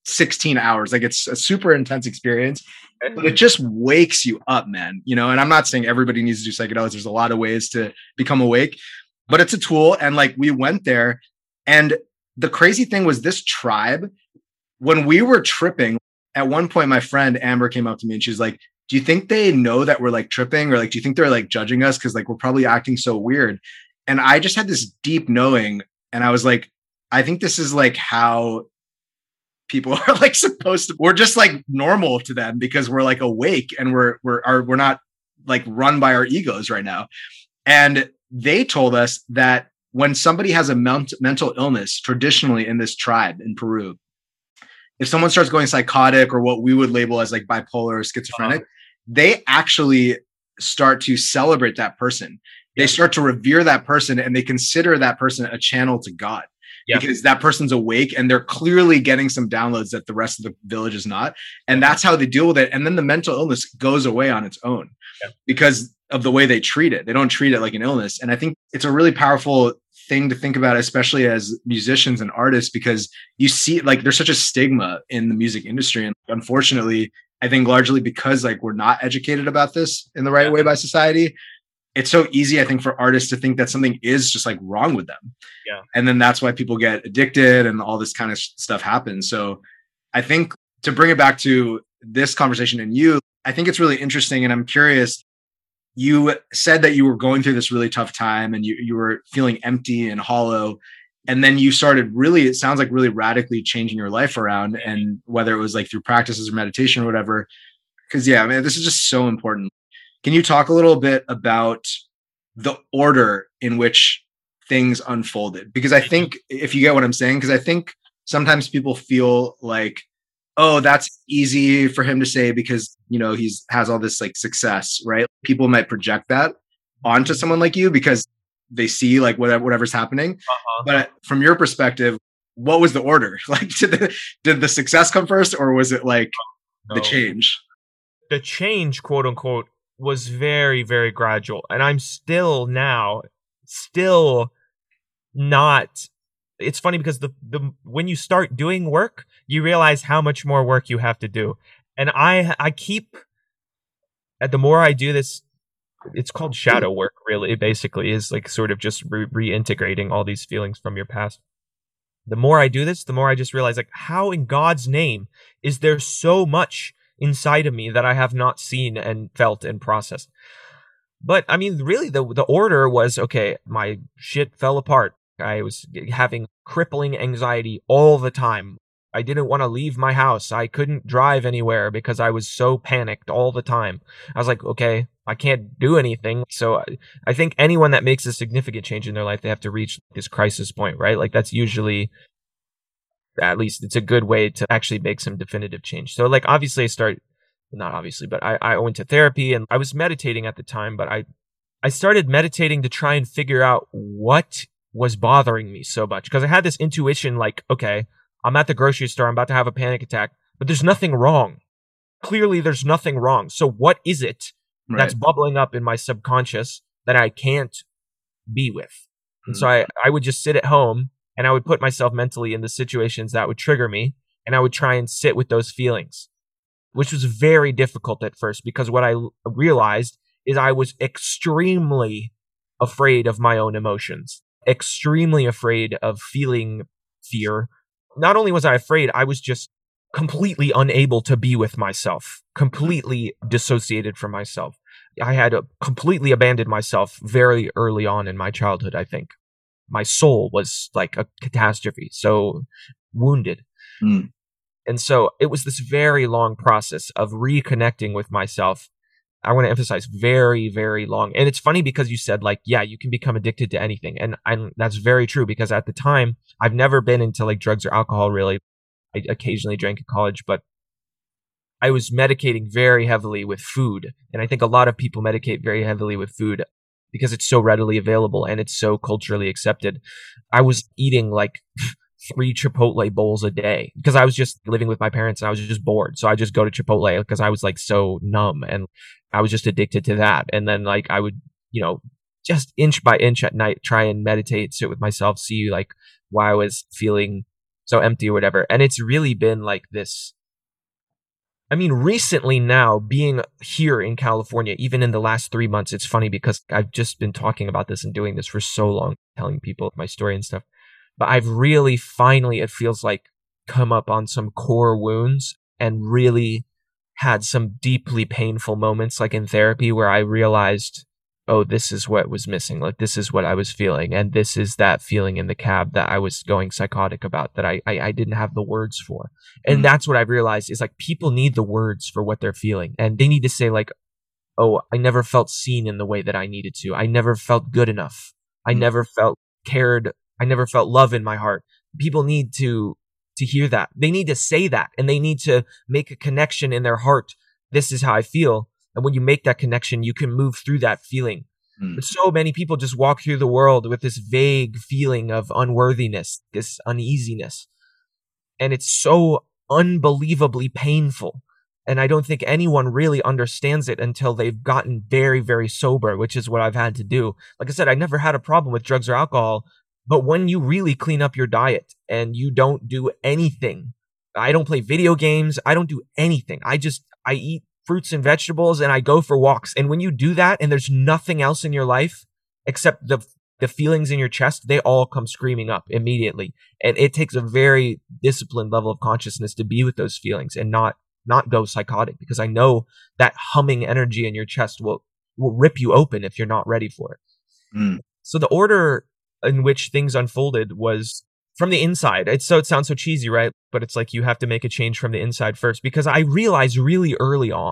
16 hours. Like, it's a super intense experience, but it just wakes you up, man. And I'm not saying everybody needs to do psychedelics. There's a lot of ways to become awake, but it's a tool. And like, we went there, and the crazy thing was this tribe, when we were tripping, at one point, my friend Amber came up to me and she's like, do you think they know that we're like tripping? Or like, do you think they're like judging us? Cause like, we're probably acting so weird. And I just had this deep knowing. And I was like, I think this is like how people are like supposed to, we're just like normal to them because we're like awake and we're not like run by our egos right now. And they told us that when somebody has a mental illness, traditionally in this tribe in Peru, if someone starts going psychotic or what we would label as like bipolar or schizophrenic, they actually start to celebrate that person. They start to revere that person and they consider that person a channel to God. Because that person's awake and they're clearly getting some downloads that the rest of the village is not. And that's how they deal with it. And then the mental illness goes away on its own because of the way they treat it. They don't treat it like an illness. And I think it's a really powerful thing to think about, especially as musicians and artists, because you see like there's such a stigma in the music industry. And unfortunately, I think largely because like we're not educated about this in the right way by society, it's so easy, I think, for artists to think that something is just like wrong with them. Yeah. And then that's why people get addicted and all this kind of stuff happens. So I think to bring it back to this conversation and you, I think it's really interesting. And I'm curious, you said that you were going through this really tough time and you were feeling empty and hollow. And then you started really, it sounds like really radically changing your life around. And whether it was like through practices or meditation or whatever, because I mean, this is just so important. Can you talk a little bit about the order in which things unfolded? Because I think, if you get what I'm saying, because I think sometimes people feel like, oh, that's easy for him to say because, he's has all this like success, right? People might project that onto someone like you because they see like whatever's happening. But from your perspective, what was the order? Like, did the success come first, or was it like the change? The change, quote unquote, was very, very gradual. And I'm still not. It's funny because the when you start doing work, you realize how much more work you have to do. And I keep, the more I do this, it's called shadow work, really, basically, is like sort of just reintegrating all these feelings from your past. The more I do this, the more I just realize, like, how in God's name is there so much inside of me that I have not seen and felt and processed? But I mean, really, the order was, okay, my shit fell apart. I was having crippling anxiety all the time. I didn't want to leave my house. I couldn't drive anywhere because I was so panicked all the time. I was like, okay, I can't do anything. So I think anyone that makes a significant change in their life, they have to reach this crisis point, right? Like, that's usually, at least it's a good way to actually make some definitive change. So like, obviously I went to therapy and I was meditating at the time, but I started meditating to try and figure out what was bothering me so much. Because I had this intuition like, okay, I'm at the grocery store, I'm about to have a panic attack, but there's nothing wrong. Clearly there's nothing wrong. So what is it that's bubbling up in my subconscious that I can't be with? And so I would just sit at home and I would put myself mentally in the situations that would trigger me, and I would try and sit with those feelings, which was very difficult at first, because what I realized is I was extremely afraid of my own emotions, extremely afraid of feeling fear. Not only was I afraid, I was just completely unable to be with myself, completely dissociated from myself. I had completely abandoned myself very early on in my childhood, I think. My soul was like a catastrophe, so wounded. And so it was this very long process of reconnecting with myself. I want to emphasize very, very long. And it's funny because you said like, yeah, you can become addicted to anything. And that's very true, because at the time I've never been into like drugs or alcohol, really. I occasionally drank in college, but I was medicating very heavily with food. And I think a lot of people medicate very heavily with food because it's so readily available and it's so culturally accepted. I was eating like 3 Chipotle bowls a day because I was just living with my parents and I was just bored. So I just go to Chipotle because I was like so numb and I was just addicted to that. And then like I would, just inch by inch at night, try and meditate, sit with myself, see like why I was feeling so empty or whatever. And it's really been like this. I mean, recently now, being here in California, even in the last 3 months, it's funny because I've just been talking about this and doing this for so long, telling people my story and stuff. But I've really finally, it feels like, come up on some core wounds and really had some deeply painful moments, like in therapy, where I realized, oh, this is what was missing. Like, this is what I was feeling. And this is that feeling in the cab that I was going psychotic about, that I didn't have the words for. And that's what I've realized is like, people need the words for what they're feeling. And they need to say like, oh, I never felt seen in the way that I needed to. I never felt good enough. I never felt cared. I never felt love in my heart. People need to hear that. They need to say that, and they need to make a connection in their heart. This is how I feel. And when you make that connection, you can move through that feeling. But so many people just walk through the world with this vague feeling of unworthiness, this uneasiness. And it's so unbelievably painful. And I don't think anyone really understands it until they've gotten very, very sober, which is what I've had to do. Like I said, I never had a problem with drugs or alcohol. But when you really clean up your diet and you don't do anything, I don't play video games, I don't do anything. I eat fruits and vegetables and I go for walks. And when you do that and there's nothing else in your life except the feelings in your chest, they all come screaming up immediately. And it takes a very disciplined level of consciousness to be with those feelings and not go psychotic, because I know that humming energy in your chest will rip you open if you're not ready for it. So the order in which things unfolded was from the inside. It sounds so cheesy, right? But it's like you have to make a change from the inside first, because I realized really early on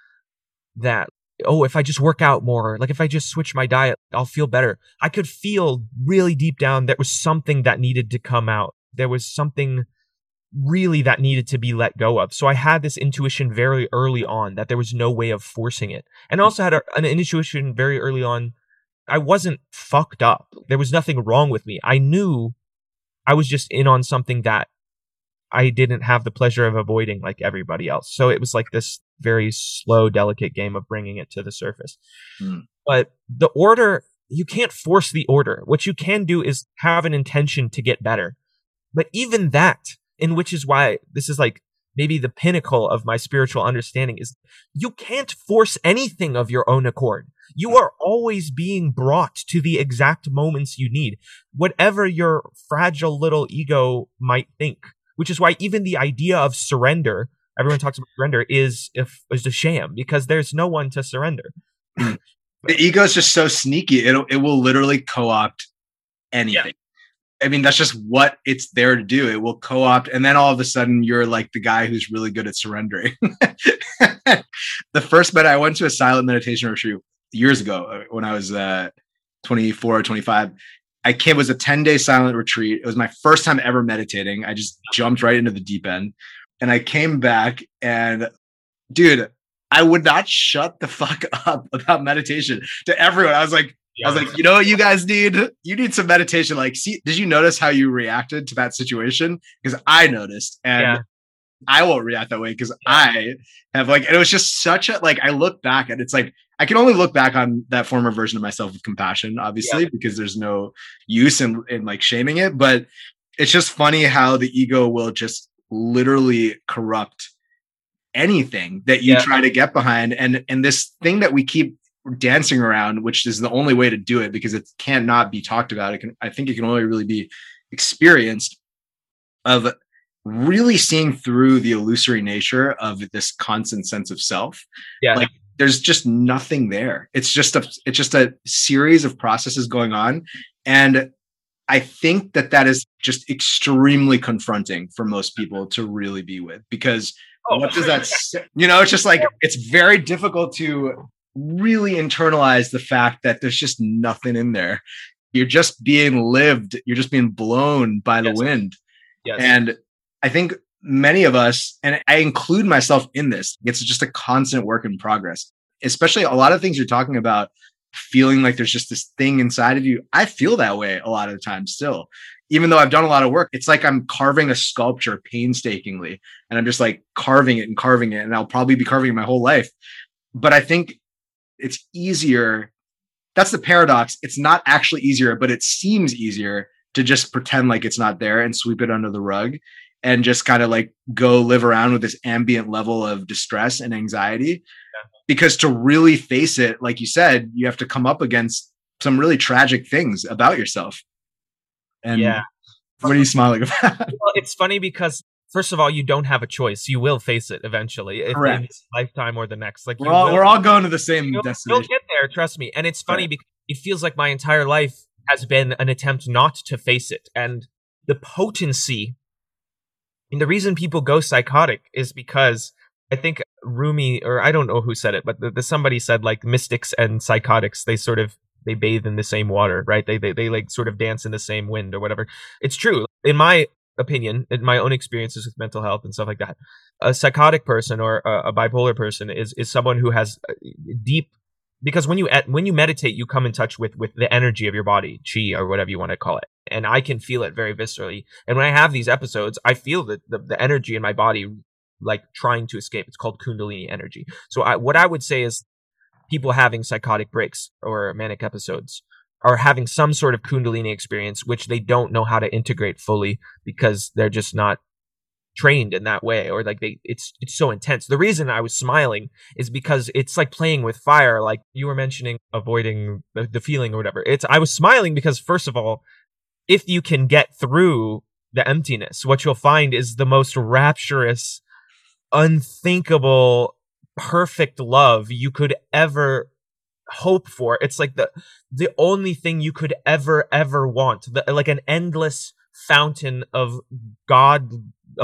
that, oh, if I just work out more, like if I just switch my diet, I'll feel better. I could feel really deep down there was something that needed to come out. There was something really that needed to be let go of. So I had this intuition very early on that there was no way of forcing it. And I also had an intuition very early on. I wasn't fucked up. There was nothing wrong with me. I knew I was just in on something that I didn't have the pleasure of avoiding like everybody else. So it was like this very slow, delicate game of bringing it to the surface. But the order, you can't force the order. What you can do is have an intention to get better. But even that, in which is why this is like maybe the pinnacle of my spiritual understanding, is you can't force anything of your own accord. You are always being brought to the exact moments you need, whatever your fragile little ego might think, which is why even the idea of surrender, everyone talks about surrender, is a sham, because there's no one to surrender. The ego is just so sneaky. It will literally co-opt anything. Yeah. I mean, that's just what it's there to do. It will co-opt, and then all of a sudden you're like the guy who's really good at surrendering. The first I went to a silent meditation retreat years ago when I was 24 or 25. It was a 10-day silent retreat. It was my first time ever meditating. I just jumped right into the deep end, and I came back and, dude, I would not shut the fuck up about meditation to everyone. I was like, you know what you guys need? You need some meditation. Like, see, did you notice how you reacted to that situation? Because I noticed, and I won't react that way because I have and it was just such a, I look back and it's like, I can only look back on that former version of myself with compassion, obviously, because there's no use in shaming it. But it's just funny how the ego will just literally corrupt anything that you try to get behind. And this thing that we keep dancing around, which is the only way to do it, because it cannot be talked about. I think it can only really be experienced, of really seeing through the illusory nature of this constant sense of self. There's just nothing there. It's just a series of processes going on. And I think that is just extremely confronting for most people to really be with, because what does that say? It's just it's very difficult to really internalize the fact that there's just nothing in there. You're just being lived. You're just being blown by the wind. And I think many of us, and I include myself in this, it's just a constant work in progress, especially a lot of things you're talking about, feeling like there's just this thing inside of you. I feel that way a lot of the time still, even though I've done a lot of work. It's like I'm carving a sculpture painstakingly, and I'm just carving it, and I'll probably be carving it my whole life. But I think it's easier. That's the paradox. It's not actually easier, but it seems easier to just pretend like it's not there and sweep it under the rug and just kind of go live around with this ambient level of distress and anxiety. Because to really face it, like you said, you have to come up against some really tragic things about yourself. And what are you smiling about? Well, it's funny because first of all, you don't have a choice. You will face it eventually, if in this lifetime or the next. Like we're all going to the same destination. You'll get there, trust me. And it's funny because it feels like my entire life has been an attempt not to face it. And the potency, and the reason people go psychotic is because I think Rumi, or I don't know who said it, but somebody said like mystics and psychotics, they bathe in the same water, right? They like sort of dance in the same wind or whatever. It's true. In my opinion, in my own experiences with mental health and stuff like that, a psychotic person or a bipolar person is someone who has deep, because when you meditate, you come in touch with the energy of your body, chi or whatever you want to call it. And I can feel it very viscerally. And when I have these episodes, I feel the energy in my body like trying to escape. It's called Kundalini energy. So what I would say is people having psychotic breaks or manic episodes are having some sort of Kundalini experience, which they don't know how to integrate fully because they're just not trained in that way, or like it's so intense. The reason I was smiling is because it's like playing with fire, like you were mentioning, avoiding the feeling or whatever. I was smiling because, first of all, if you can get through the emptiness, what you'll find is the most rapturous, unthinkable, perfect love you could ever hope for. It's like the only thing you could ever want, like an endless fountain of God,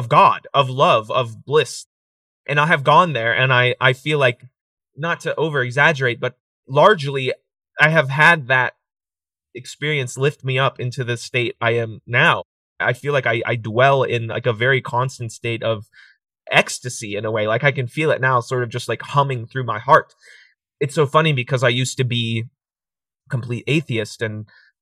of love, of bliss. And I have gone there, and I feel like, not to over exaggerate, but largely I have had that experience lift me up into the state I am now. I feel like I dwell in like a very constant state of ecstasy in a way. Like I can feel it now, sort of just like humming through my heart. It's so funny because I used to be complete atheist, and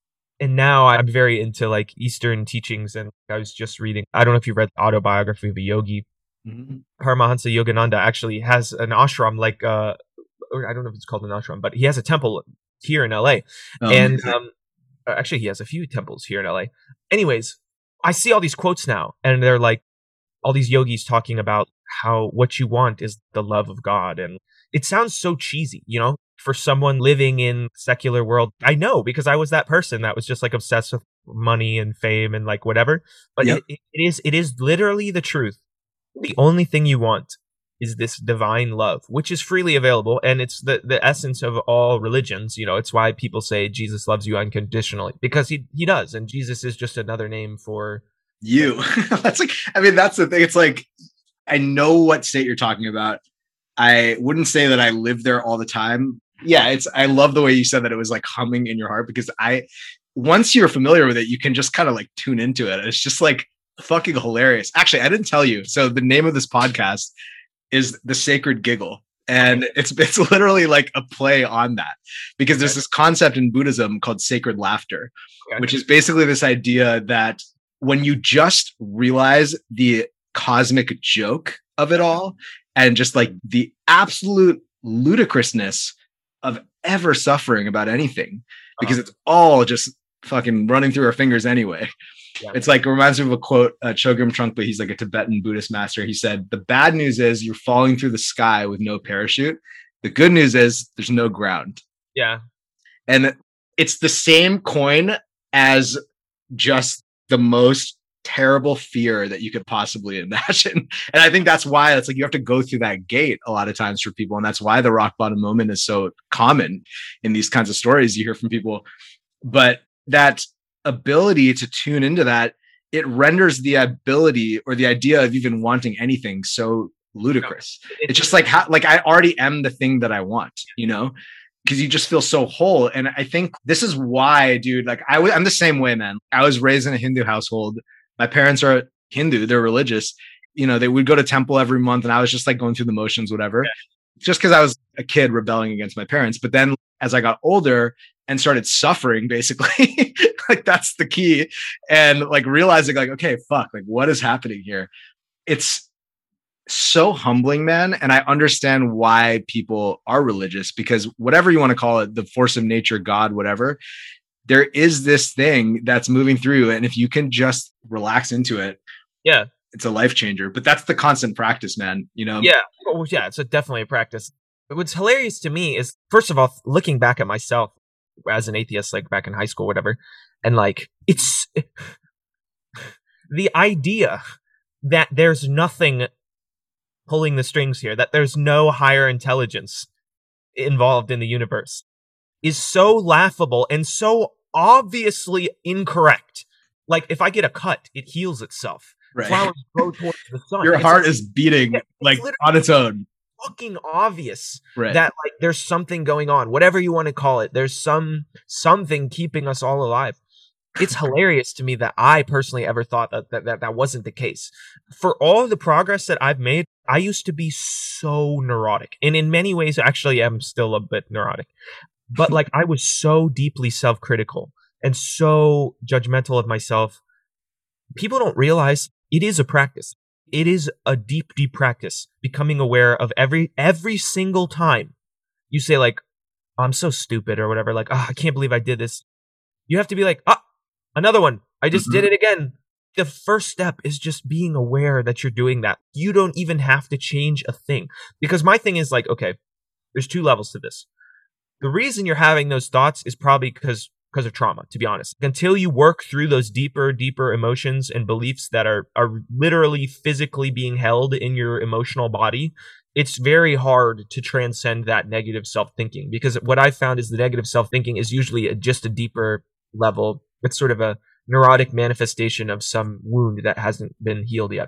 now I'm very into like Eastern teachings. And I was just reading, I don't know if you read the autobiography of a yogi. Mm-hmm. Paramahansa Yogananda actually has an ashram, like or I don't know if it's called an ashram, but he has a temple here in LA. And actually he has a few temples here in LA. Anyways, I see all these quotes now, and they're like all these yogis talking about how what you want is the love of God. And it sounds so cheesy, you know, for someone living in secular world. I know, because I was that person that was just like obsessed with money and fame and like whatever. But yep. it is literally the truth. The only thing you want is this divine love, which is freely available. And it's the essence of all religions. You know, it's why people say Jesus loves you unconditionally, because he does. And Jesus is just another name for you. That's like, I mean, that's the thing. It's like, I know what state you're talking about. I wouldn't say that I live there all the time. Yeah, I love the way you said that it was like humming in your heart, because once you're familiar with it, you can just kind of like tune into it. It's just like fucking hilarious. Actually, I didn't tell you. So the name of this podcast is The Sacred Giggle. And it's literally like a play on that, because there's this concept in Buddhism called sacred laughter, which is basically this idea that when you just realize the cosmic joke of it all, and just like the absolute ludicrousness of ever suffering about anything, because it's all just fucking running through our fingers anyway. Yeah. It's like, it reminds me of a quote, Chogyam Trungpa, he's like a Tibetan Buddhist master. He said, the bad news is you're falling through the sky with no parachute. The good news is there's no ground. Yeah. And it's the same coin as just the most terrible fear that you could possibly imagine. And I think that's why it's like you have to go through that gate a lot of times for people. And that's why the rock bottom moment is so common in these kinds of stories you hear from people. But that ability to tune into that, it renders the ability or the idea of even wanting anything so ludicrous. It's just like, like I already am the thing that I want, you know, because you just feel so whole. And I think this is why, dude, like I'm the same way, man. I was raised in a Hindu household. My parents are Hindu, they're religious. You know, they would go to temple every month, and I was just like going through the motions, whatever, just because I was a kid rebelling against my parents. But then as I got older and started suffering, basically, like that's the key. And like realizing like, okay, fuck, like what is happening here? It's so humbling, man. And I understand why people are religious, because whatever you want to call it, the force of nature, God, whatever, there is this thing that's moving through. And if you can just relax into it, yeah, it's a life changer. But that's the constant practice, man. You know? Yeah. Well, yeah, it's definitely a practice. But what's hilarious to me is, first of all, looking back at myself as an atheist, like back in high school, whatever, and like it's the idea that there's nothing pulling the strings here, that there's no higher intelligence involved in the universe, is so laughable and so obviously incorrect. Like, if I get a cut, it heals itself. Right. Flowers grow towards the sun. Your heart is beating like on its own. Fucking obvious Right. that like there's something going on, whatever you want to call it. There's something keeping us all alive. It's hilarious to me that I personally ever thought that wasn't the case. For all the progress that I've made, I used to be so neurotic. And in many ways, actually, I'm still a bit neurotic. But like, I was so deeply self-critical and so judgmental of myself. People don't realize it is a practice. It is a deep, deep practice, becoming aware of every single time you say like, oh, I'm so stupid or whatever. Like, oh, I can't believe I did this. You have to be like, another one. I just did it again. The first step is just being aware that you're doing that. You don't even have to change a thing. Because my thing is like, okay, there's 2 levels to this. The reason you're having those thoughts is probably because of trauma, to be honest. Until you work through those deeper emotions and beliefs that are literally physically being held in your emotional body, it's very hard to transcend that negative self-thinking. Because what I found is the negative self-thinking is usually just a deeper level. It's sort of a neurotic manifestation of some wound that hasn't been healed yet.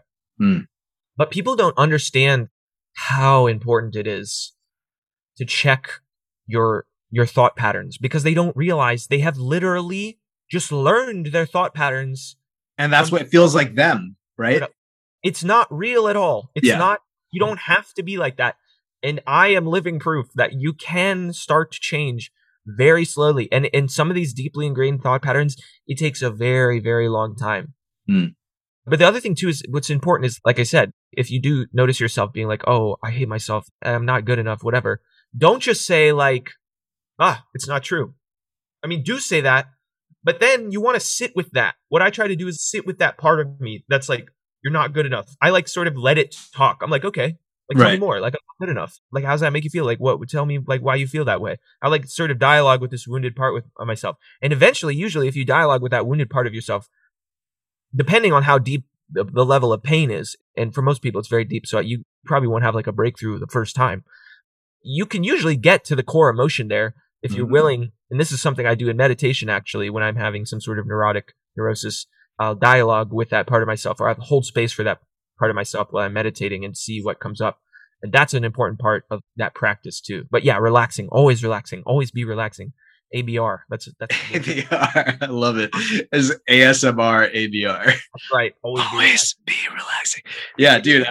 But people don't understand how important it is to check your thought patterns, because they don't realize they have literally just learned their thought patterns. And that's what it feels like them, right? It's not real at all. It's not, you don't have to be like that. And I am living proof that you can start to change very slowly. And in some of these deeply ingrained thought patterns, it takes a very, very long time. But the other thing too is what's important is, like I said, if you do notice yourself being like, oh, I hate myself, I'm not good enough, whatever, don't just say like, it's not true. I mean, do say that, but then you want to sit with that. What I try to do is sit with that part of me that's like, you're not good enough. I like sort of let it talk. I'm like, okay, like tell me more. Like, I'm not good enough. Like, how does that make you feel? Like, what would tell me like why you feel that way? I like sort of dialogue with this wounded part with myself. And eventually, usually if you dialogue with that wounded part of yourself, depending on how deep the level of pain is, and for most people, it's very deep. So you probably won't have like a breakthrough the first time. You can usually get to the core emotion there if you're willing. And this is something I do in meditation, actually, when I'm having some sort of neurosis. I'll dialogue with that part of myself, or I'll hold space for that part of myself while I'm meditating and see what comes up. And that's an important part of that practice too. But yeah, relaxing, always be relaxing. ABR. That's ABR. I love it. As ASMR ABR. That's right. Always be relaxing. Yeah, dude.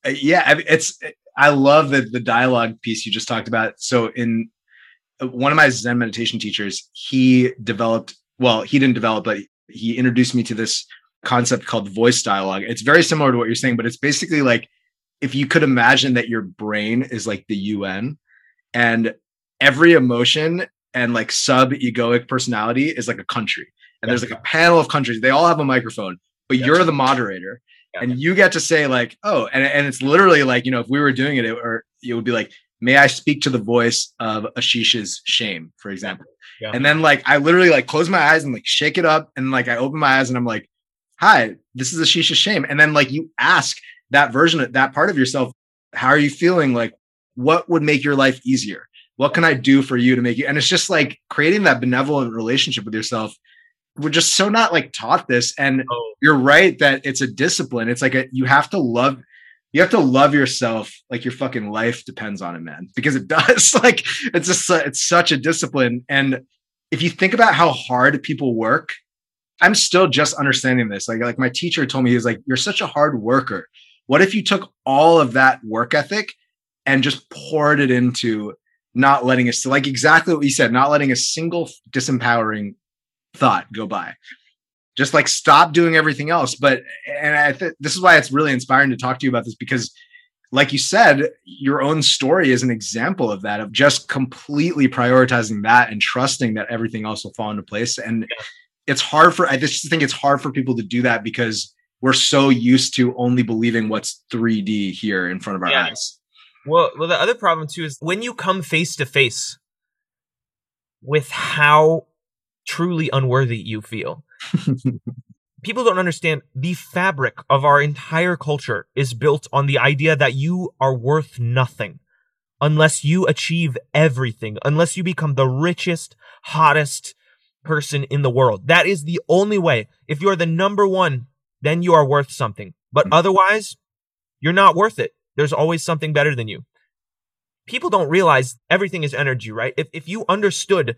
I love the dialogue piece you just talked about. So in one of my Zen meditation teachers, he didn't develop, but he introduced me to this concept called voice dialogue. It's very similar to what you're saying, but it's basically like, if you could imagine that your brain is like the UN, and every emotion and like sub-egoic personality is like a country. And there's like a panel of countries. They all have a microphone, but you're the moderator. And you get to say like, oh, and it's literally like, if we were doing it, it would be like, may I speak to the voice of Ashish's shame, for example. Yeah. And then like, I literally like close my eyes and like shake it up. And like, I open my eyes and I'm like, hi, this is Ashish's shame. And then like, you ask that version, that part of yourself, how are you feeling? Like, what would make your life easier? What can I do for you to make you? And it's just like creating that benevolent relationship with yourself. We're just so not like taught this. And you're right that it's a discipline. It's like you have to love yourself like your fucking life depends on it, man, because it does. Like, it's such a discipline. And if you think about how hard people work, I'm still just understanding this. Like my teacher told me, he was like, you're such a hard worker. What if you took all of that work ethic and just poured it into not letting us, like exactly what you said, not letting a single disempowering thought go by. Just like stop doing everything else. This is why it's really inspiring to talk to you about this, because like you said, your own story is an example of that, of just completely prioritizing that and trusting that everything else will fall into place. And it's hard I just think it's hard for people to do that because we're so used to only believing what's 3D here in front of our eyes. Well, the other problem too is when you come face to face with how truly unworthy you feel, people don't understand the fabric of our entire culture is built on the idea that you are worth nothing unless you achieve everything, unless you become the richest, hottest person in the world. That is the only way. If you're the number one, then you are worth something. But otherwise, you're not worth it. There's always something better than you. People don't realize everything is energy, right? If you understood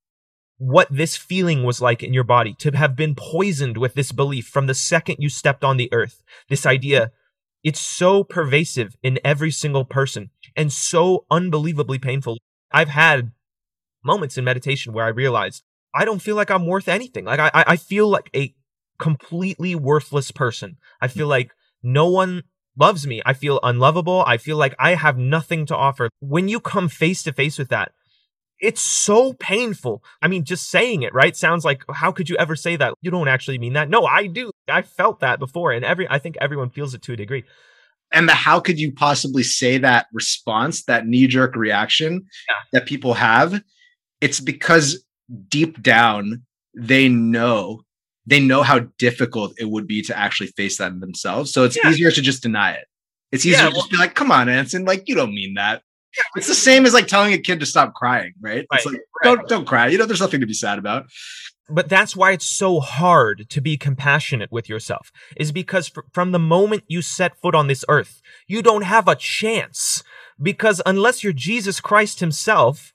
what this feeling was like in your body, to have been poisoned with this belief from the second you stepped on the earth, this idea, it's so pervasive in every single person and so unbelievably painful. I've had moments in meditation where I realized I don't feel like I'm worth anything. Like I feel like a completely worthless person. I feel like no one loves me. I feel unlovable. I feel like I have nothing to offer. When you come face to face with that, it's so painful. I mean, just saying it, right? Sounds like, how could you ever say that? You don't actually mean that. No, I do. I felt that before. And I think everyone feels it to a degree. And how could you possibly say that response, that knee-jerk reaction that people have? It's because deep down, they know how difficult it would be to actually face that themselves. So it's easier to just deny it. It's easier to just be like, come on, Anson, like, you don't mean that. It's the same as like telling a kid to stop crying, right? It's like, don't cry. There's nothing to be sad about. But that's why it's so hard to be compassionate with yourself, is because from the moment you set foot on this earth, you don't have a chance, because unless you're Jesus Christ himself,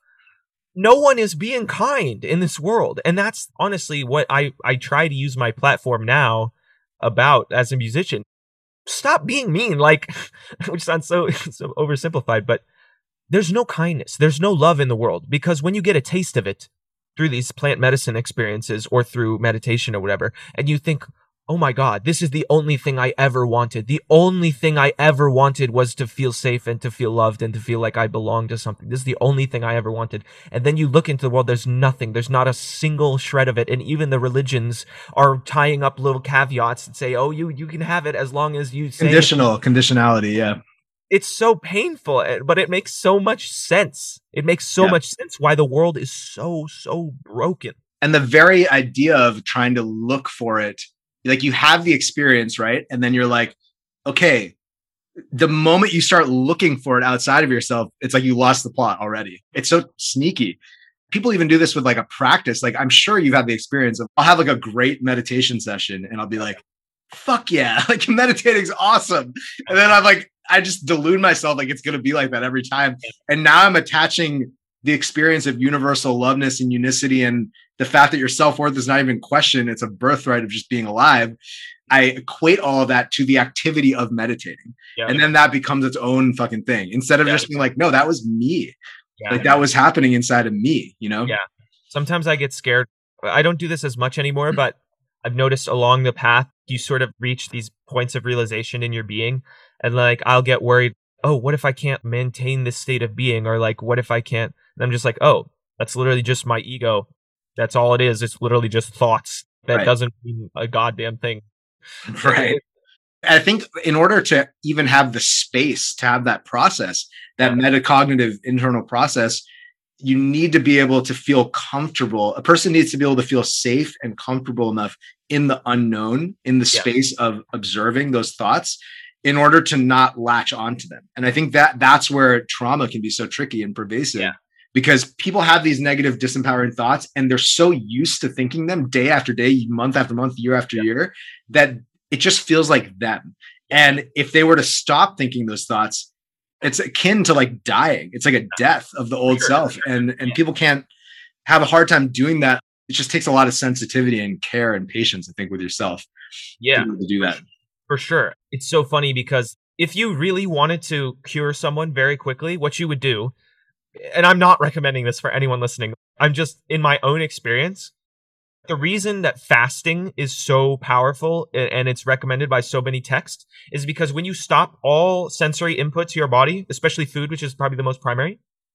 no one is being kind in this world. And that's honestly what I try to use my platform now about as a musician. Stop being mean, like, which sounds so oversimplified, but there's no kindness. There's no love in the world, because when you get a taste of it through these plant medicine experiences or through meditation or whatever, and you think, oh my God, this is the only thing I ever wanted. The only thing I ever wanted was to feel safe and to feel loved and to feel like I belong to something. This is the only thing I ever wanted. And then you look into the world, there's nothing. There's not a single shred of it. And even the religions are tying up little caveats and say, oh, you can have it as long as you say conditionality. Yeah. It's so painful, but it makes so much sense. It makes so much sense why the world is so broken. And the very idea of trying to look for it, like you have the experience, right? And then you're like, okay, the moment you start looking for it outside of yourself, it's like you lost the plot already. It's so sneaky. People even do this with like a practice. Like I'm sure you've had the experience of, I'll have like a great meditation session and I'll be like, fuck yeah, like meditating's awesome. And then I just delude myself like it's going to be like that every time. And now I'm attaching the experience of universal loveness and unicity and the fact that your self-worth is not even questioned. It's a birthright of just being alive. I equate all of that to the activity of meditating. Yeah. And then that becomes its own fucking thing. Instead of just being like, no, that was me. Yeah. Like that was happening inside of me, Yeah. Sometimes I get scared. I don't do this as much anymore, but I've noticed along the path, you sort of reach these points of realization in your being. And like, I'll get worried. Oh, what if I can't maintain this state of being? Or like, what if I can't? And I'm just like, oh, that's literally just my ego. That's all it is. It's literally just thoughts. That doesn't mean a goddamn thing. Right. I think in order to even have the space to have that process, that metacognitive internal process, you need to be able to feel comfortable. A person needs to be able to feel safe and comfortable enough in the unknown, in the space of observing those thoughts, in order to not latch onto them. And I think that's where trauma can be so tricky and pervasive, because people have these negative, disempowering thoughts, and they're so used to thinking them day after day, month after month, year after year, that it just feels like them. And if they were to stop thinking those thoughts, it's akin to like dying. It's like a death of the old self. And people can't have a hard time doing that. It just takes a lot of sensitivity and care and patience, I think, with yourself to do that. For sure. It's so funny because if you really wanted to cure someone very quickly, what you would do, and I'm not recommending this for anyone listening, I'm just in my own experience, the reason that fasting is so powerful and it's recommended by so many texts is because when you stop all sensory input to your body, especially food, which is probably the most primary,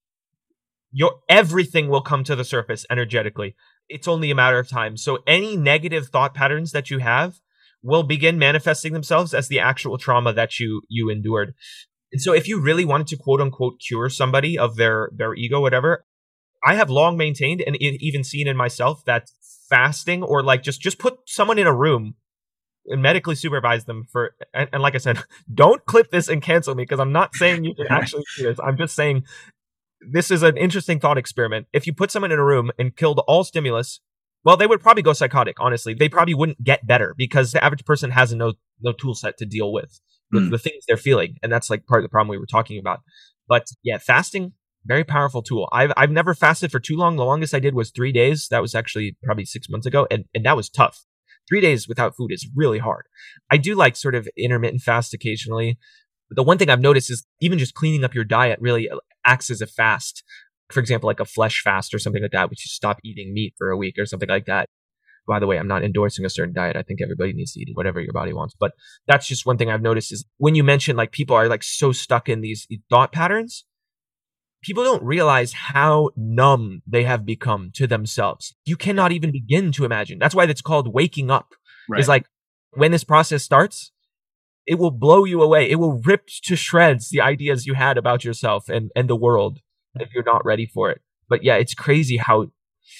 everything will come to the surface energetically. It's only a matter of time. So any negative thought patterns that you have will begin manifesting themselves as the actual trauma that you endured. And so if you really wanted to quote unquote cure somebody of their ego, whatever, I have long maintained and even seen in myself that fasting or like just put someone in a room and medically supervise them and like I said, don't clip this and cancel me because I'm not saying you can actually do this. I'm just saying this is an interesting thought experiment. If you put someone in a room and killed all stimulus, well, they would probably go psychotic, honestly. They probably wouldn't get better because the average person has no tool set to deal with the things they're feeling. And that's like part of the problem we were talking about. But yeah, fasting, very powerful tool. I've never fasted for too long. The longest I did was 3 days. That was actually probably 6 months ago. And that was tough. 3 days without food is really hard. I do like sort of intermittent fast occasionally. But the one thing I've noticed is even just cleaning up your diet really acts as a fast. For example, like a flesh fast or something like that, which you stop eating meat for a week or something like that. By the way, I'm not endorsing a certain diet. I think everybody needs to eat whatever your body wants. But that's just one thing I've noticed is when you mention like people are like so stuck in these thought patterns, people don't realize how numb they have become to themselves. You cannot even begin to imagine. That's why it's called waking up. Right. It's like when this process starts, it will blow you away. It will rip to shreds the ideas you had about yourself and the world if you're not ready for it. But yeah, it's crazy how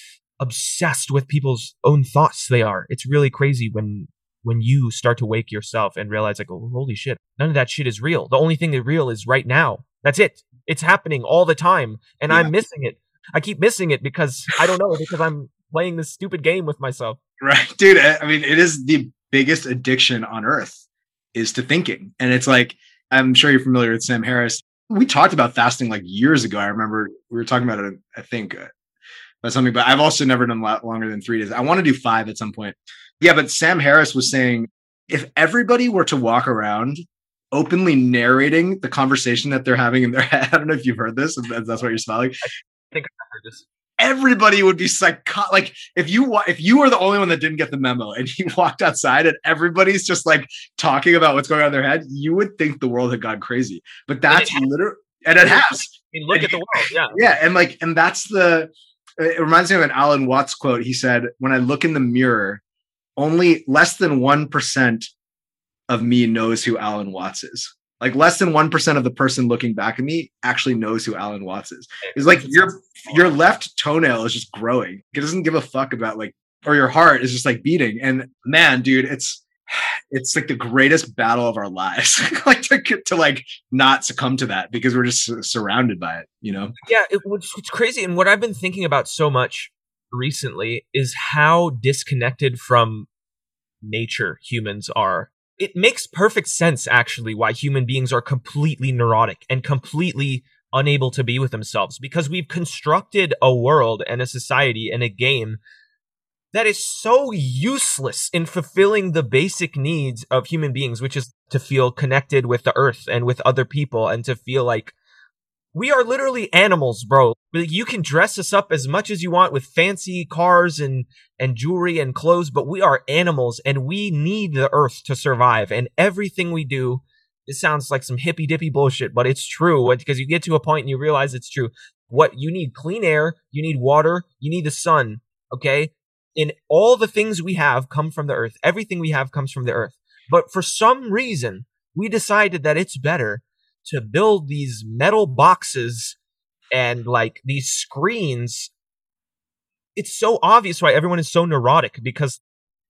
obsessed with people's own thoughts they are. It's really crazy when you start to wake yourself and realize like, oh, holy shit, none of that shit is real. The only thing that's real is right now. That's it. It's happening all the time. And I'm missing it. I keep missing it because I don't know, because I'm playing this stupid game with myself. Right. Dude, I mean, it is the biggest addiction on earth is to thinking. And it's like, I'm sure you're familiar with Sam Harris. We talked about fasting like years ago. I remember we were talking about it, I think, about something, but I've also never done longer than 3 days. I want to do 5 at some point. Yeah, but Sam Harris was saying, if everybody were to walk around openly narrating the conversation that they're having in their head, I don't know if you've heard this, and that's why you're smiling. I think I've heard this. Everybody would be psychotic. Like if you were the only one that didn't get the memo and you walked outside and everybody's just like talking about what's going on in their head, you would think the world had gone crazy. But that's literally, and it has. I mean, look at the world. Yeah. Yeah. And that's it reminds me of an Alan Watts quote. He said, when I look in the mirror, only less than 1% of me knows who Alan Watts is. Like less than 1% of the person looking back at me actually knows who Alan Watts is. It's like your left toenail is just growing. It doesn't give a fuck about or your heart is just like beating. And man, dude, it's like the greatest battle of our lives. Like to like not succumb to that because we're just surrounded by it, you know? Yeah, it's crazy. And what I've been thinking about so much recently is how disconnected from nature humans are. It makes perfect sense, actually, why human beings are completely neurotic and completely unable to be with themselves, because we've constructed a world and a society and a game that is so useless in fulfilling the basic needs of human beings, which is to feel connected with the earth and with other people and to feel like we are literally animals, bro. You can dress us up as much as you want with fancy cars and jewelry and clothes, but we are animals and we need the earth to survive. And everything we do, it sounds like some hippy dippy bullshit, but it's true because you get to a point and you realize it's true. What you need: clean air, you need water, you need the sun. Okay. And all the things we have come from the earth. Everything we have comes from the earth. But for some reason, we decided that it's better to build these metal boxes and like these screens. It's so obvious why everyone is so neurotic, because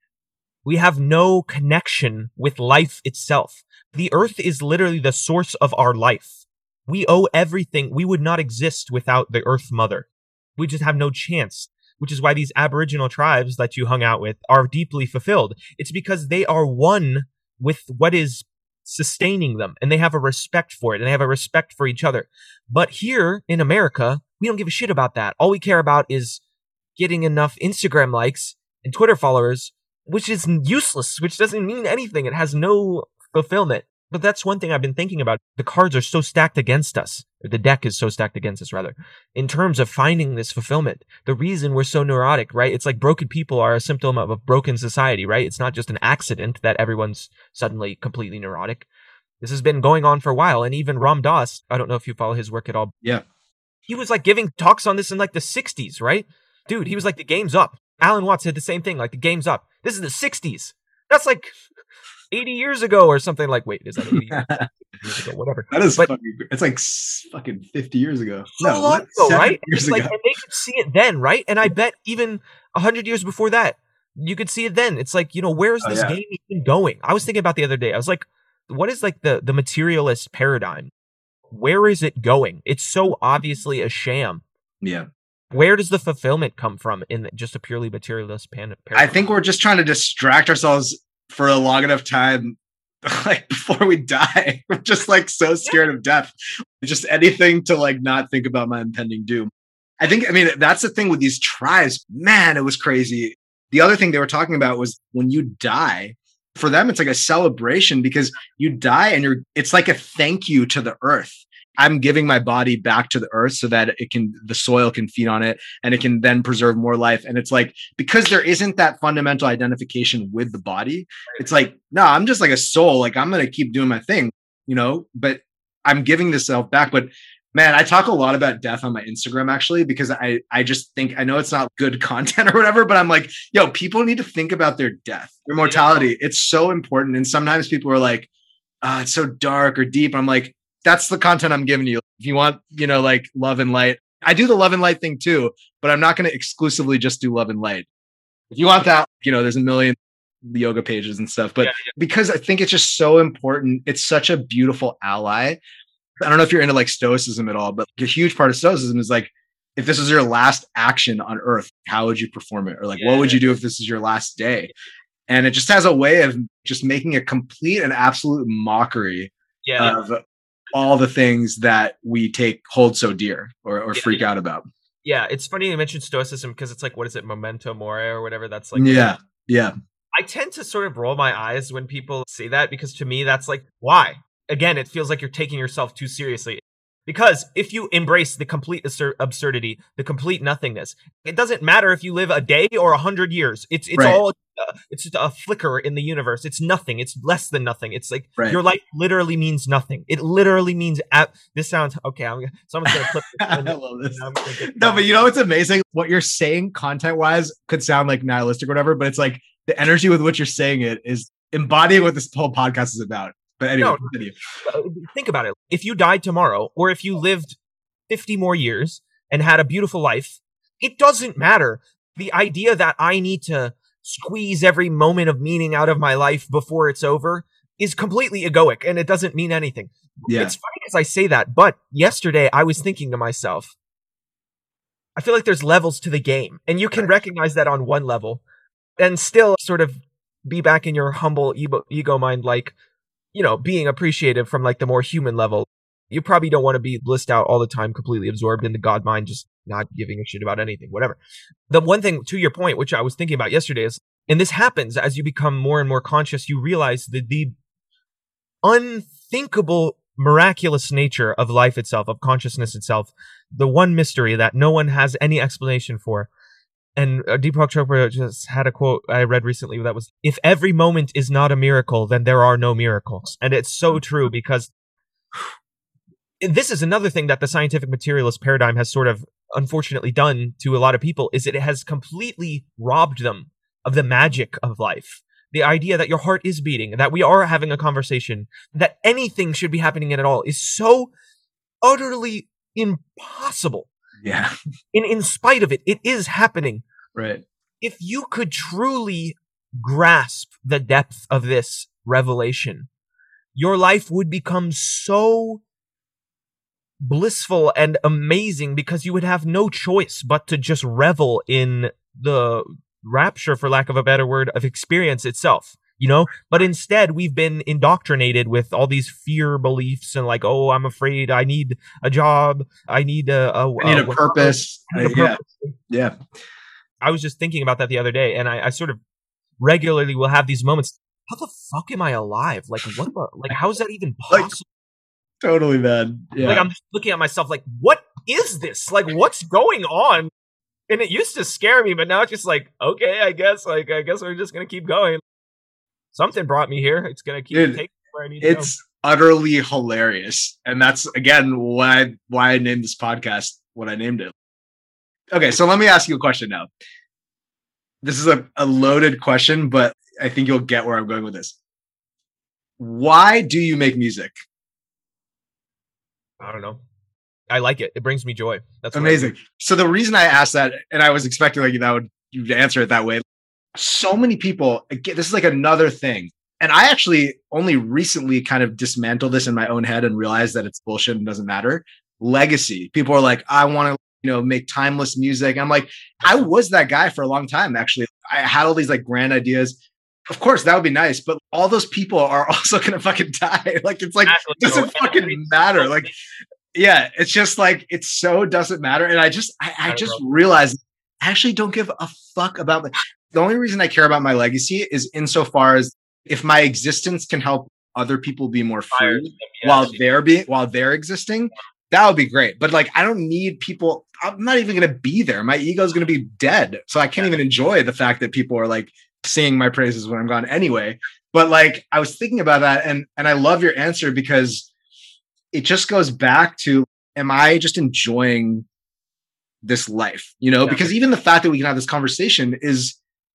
we have no connection with life itself. The earth is literally the source of our life. We owe everything. We would not exist without the earth mother. We just have no chance, which is why these Aboriginal tribes that you hung out with are deeply fulfilled. It's because they are one with what is sustaining them, and they have a respect for it, and they have a respect for each other. But here in America, we don't give a shit about that. All we care about is getting enough Instagram likes and Twitter followers, which is useless, which doesn't mean anything. It has no fulfillment. But that's one thing I've been thinking about. The cards are so stacked against us. Or the deck is so stacked against us, rather, in terms of finding this fulfillment. The reason we're so neurotic, right? It's like broken people are a symptom of a broken society, right? It's not just an accident that everyone's suddenly completely neurotic. This has been going on for a while. And even Ram Dass, I don't know if you follow his work at all. Yeah. He was like giving talks on this in like the 60s, right? Dude, he was like, the game's up. Alan Watts said the same thing, like the game's up. This is the 60s. That's like 80 years ago or something. Like, wait, is that 80 years ago? Whatever. That is it's like fucking 50 years ago. So long ago, right? Like, and they could see it then, right? And I bet even 100 years before that, you could see it then. It's like, where's this game even going? I was thinking about the other day. I was like, what is like the materialist paradigm? Where is it going? It's so obviously a sham. Yeah. Where does the fulfillment come from in just a purely materialist paradigm? I think we're just trying to distract ourselves for a long enough time, like before we die. We're just like so scared of death. Just anything to like not think about my impending doom. I mean, that's the thing with these tribes. Man, it was crazy. The other thing they were talking about was when you die, for them, it's like a celebration because you die and it's like a thank you to the earth. I'm giving my body back to the earth so that the soil can feed on it and it can then preserve more life. And it's like, because there isn't that fundamental identification with the body, it's like, no, I'm just like a soul. Like I'm going to keep doing my thing, but I'm giving this self back. But man, I talk a lot about death on my Instagram actually, because I just think, I know it's not good content or whatever, but I'm like, yo, people need to think about their death, their mortality. It's so important. And sometimes people are like, it's so dark or deep. I'm like, that's the content I'm giving you. If you want, like love and light, I do the love and light thing too, but I'm not going to exclusively just do love and light. If you want that, there's a million yoga pages and stuff, but because I think it's just so important. It's such a beautiful ally. I don't know if you're into like stoicism at all, but a huge part of stoicism is like, if this is your last action on earth, how would you perform it? Or like, what would you do if this is your last day? And it just has a way of just making a complete and absolute mockery of all the things that we hold so dear or freak out about. Yeah, it's funny you mentioned stoicism because it's like, what is it, memento mori or whatever? That's like, yeah. I tend to sort of roll my eyes when people say that because to me, that's like, why? Again, it feels like you're taking yourself too seriously. Because if you embrace the complete absurdity, the complete nothingness, it doesn't matter if you live a day or 100 years. It's all it's just a flicker in the universe. It's nothing. It's less than nothing. It's like your life literally means nothing. It literally means this sounds okay. Someone's gonna clip this. I love this. No, but what's amazing? What you're saying content wise could sound like nihilistic or whatever, but it's like the energy with which you're saying it is embodying what this whole podcast is about. But anyway, continue. Think about it. If you died tomorrow, or if you lived 50 more years and had a beautiful life, it doesn't matter. The idea that I need to squeeze every moment of meaning out of my life before it's over is completely egoic, and it doesn't mean anything. Yeah. It's funny as I say that, but yesterday I was thinking to myself, I feel like there's levels to the game, and you can recognize that on one level and still sort of be back in your humble ego mind, like, being appreciative from like the more human level. You probably don't want to be blissed out all the time, completely absorbed in the God mind, just not giving a shit about anything, whatever. The one thing, to your point, which I was thinking about yesterday is, and this happens as you become more and more conscious, you realize the unthinkable, miraculous nature of life itself, of consciousness itself, the one mystery that no one has any explanation for. And Deepak Chopra just had a quote I read recently that was, if every moment is not a miracle, then there are no miracles. And it's so true, because this is another thing that the scientific materialist paradigm has sort of unfortunately done to a lot of people, is it has completely robbed them of the magic of life. The idea that your heart is beating, that we are having a conversation, that anything should be happening at all is so utterly impossible. Yeah. In spite of it, it is happening. Right. If you could truly grasp the depth of this revelation, your life would become so blissful and amazing because you would have no choice but to just revel in the rapture, for lack of a better word, of experience itself. But instead we've been indoctrinated with all these fear beliefs and like, oh, I'm afraid, I need a job, I need a purpose. Yeah. I was just thinking about that the other day, and I sort of regularly will have these moments. How the fuck am I alive? Like, how is that even possible? Totally, man. Yeah. Like, I'm just looking at myself like, what is this? Like, what's going on? And it used to scare me, but now it's just like, okay, I guess we're just gonna keep going. Something brought me here. It's going to keep taking where I need to go. It's utterly hilarious. And that's, again, why I named this podcast what I named it. Okay, so let me ask you a question now. This is a loaded question, but I think you'll get where I'm going with this. Why do you make music? I don't know. I like it. It brings me joy. That's amazing. So the reason I asked that, and I was expecting like you'd answer it that way. so many people, again, this is like another thing. And I actually only recently kind of dismantled this in my own head and realized that it's bullshit and doesn't matter. Legacy. People are like, I want to, make timeless music. I'm like, I was that guy for a long time, actually. I had all these like grand ideas. Of course, that would be nice, but all those people are also going to fucking die. Like, it's like, it doesn't fucking matter. Like, yeah, it's just like, it so doesn't matter. And I just realized I actually don't give a fuck about the only reason I care about my legacy is insofar as if my existence can help other people be more free while they're existing, that would be great. But like, I don't need people. I'm not even going to be there. My ego is going to be dead. So I can't even enjoy the fact that people are like singing my praises when I'm gone anyway. But like, I was thinking about that and I love your answer because it just goes back to, am I just enjoying this life? Because even the fact that we can have this conversation is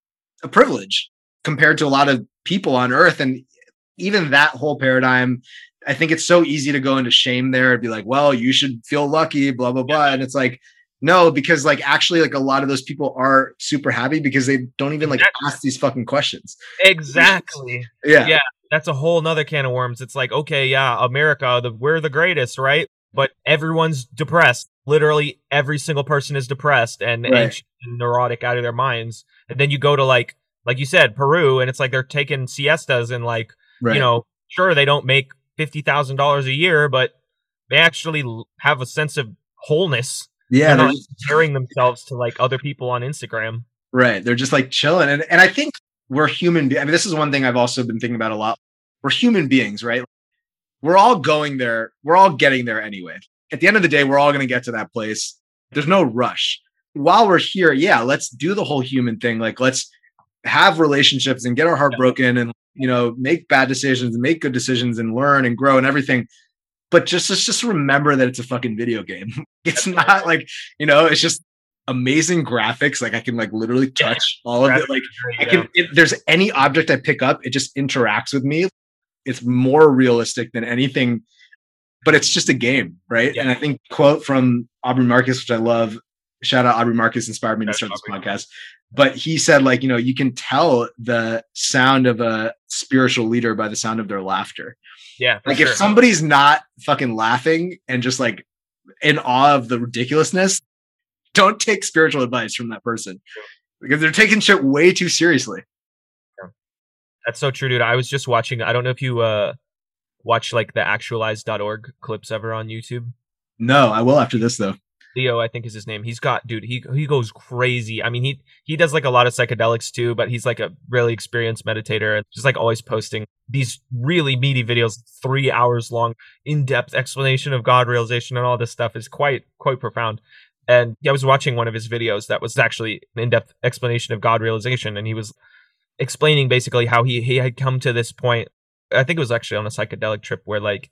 a privilege compared to a lot of people on earth. And even that whole paradigm, I think it's so easy to go into shame there and be like, well, you should feel lucky, blah, blah, blah. And it's like, no, because like actually like a lot of those people are super happy because they don't even like ask these fucking questions. Exactly. Yeah. That's a whole nother can of worms. It's like, okay, yeah, America, we're the greatest, right? But everyone's depressed. Literally every single person is depressed and anxious and neurotic out of their minds. And then you go to like you said, Peru, and it's like they're taking siestas and like, sure, they don't make $50,000 a year, but they actually have a sense of wholeness. Yeah. They're not comparing themselves to like other people on Instagram. Right. They're just like chilling. And I think we're human. I mean, this is one thing I've also been thinking about a lot. We're human beings, right? We're all going there. We're all getting there anyway. At the end of the day, we're all going to get to that place. There's no rush. While we're here, let's do the whole human thing. Like, let's have relationships and get our heart broken and, make bad decisions and make good decisions and learn and grow and everything. But let's just remember that it's a fucking video game. It's not like, it's just amazing graphics. Like I can like literally touch all of it. Like if there's any object I pick up, it just interacts with me. It's more realistic than anything, but it's just a game. Right. Yeah. And I think quote from Aubrey Marcus, which I love, shout out Aubrey Marcus, inspired me to start this podcast. But he said, like, you can tell the sound of a spiritual leader by the sound of their laughter. Yeah. Like if somebody's not fucking laughing and just like in awe of the ridiculousness, don't take spiritual advice from that person because they're taking shit way too seriously. Yeah. That's so true, dude. I was just watching, I don't know if you watch like the actualized.org clips ever on YouTube. No, I will after this though. Leo, I think is his name. He's got, dude, he goes crazy. I mean, he does like a lot of psychedelics too, but he's like a really experienced meditator and just like always posting these really meaty videos, 3 hours long, in-depth explanation of God realization and all this stuff is quite profound. And I was watching one of his videos that was actually an in-depth explanation of God realization. And he was explaining basically how he had come to this point. I think it was actually on a psychedelic trip where like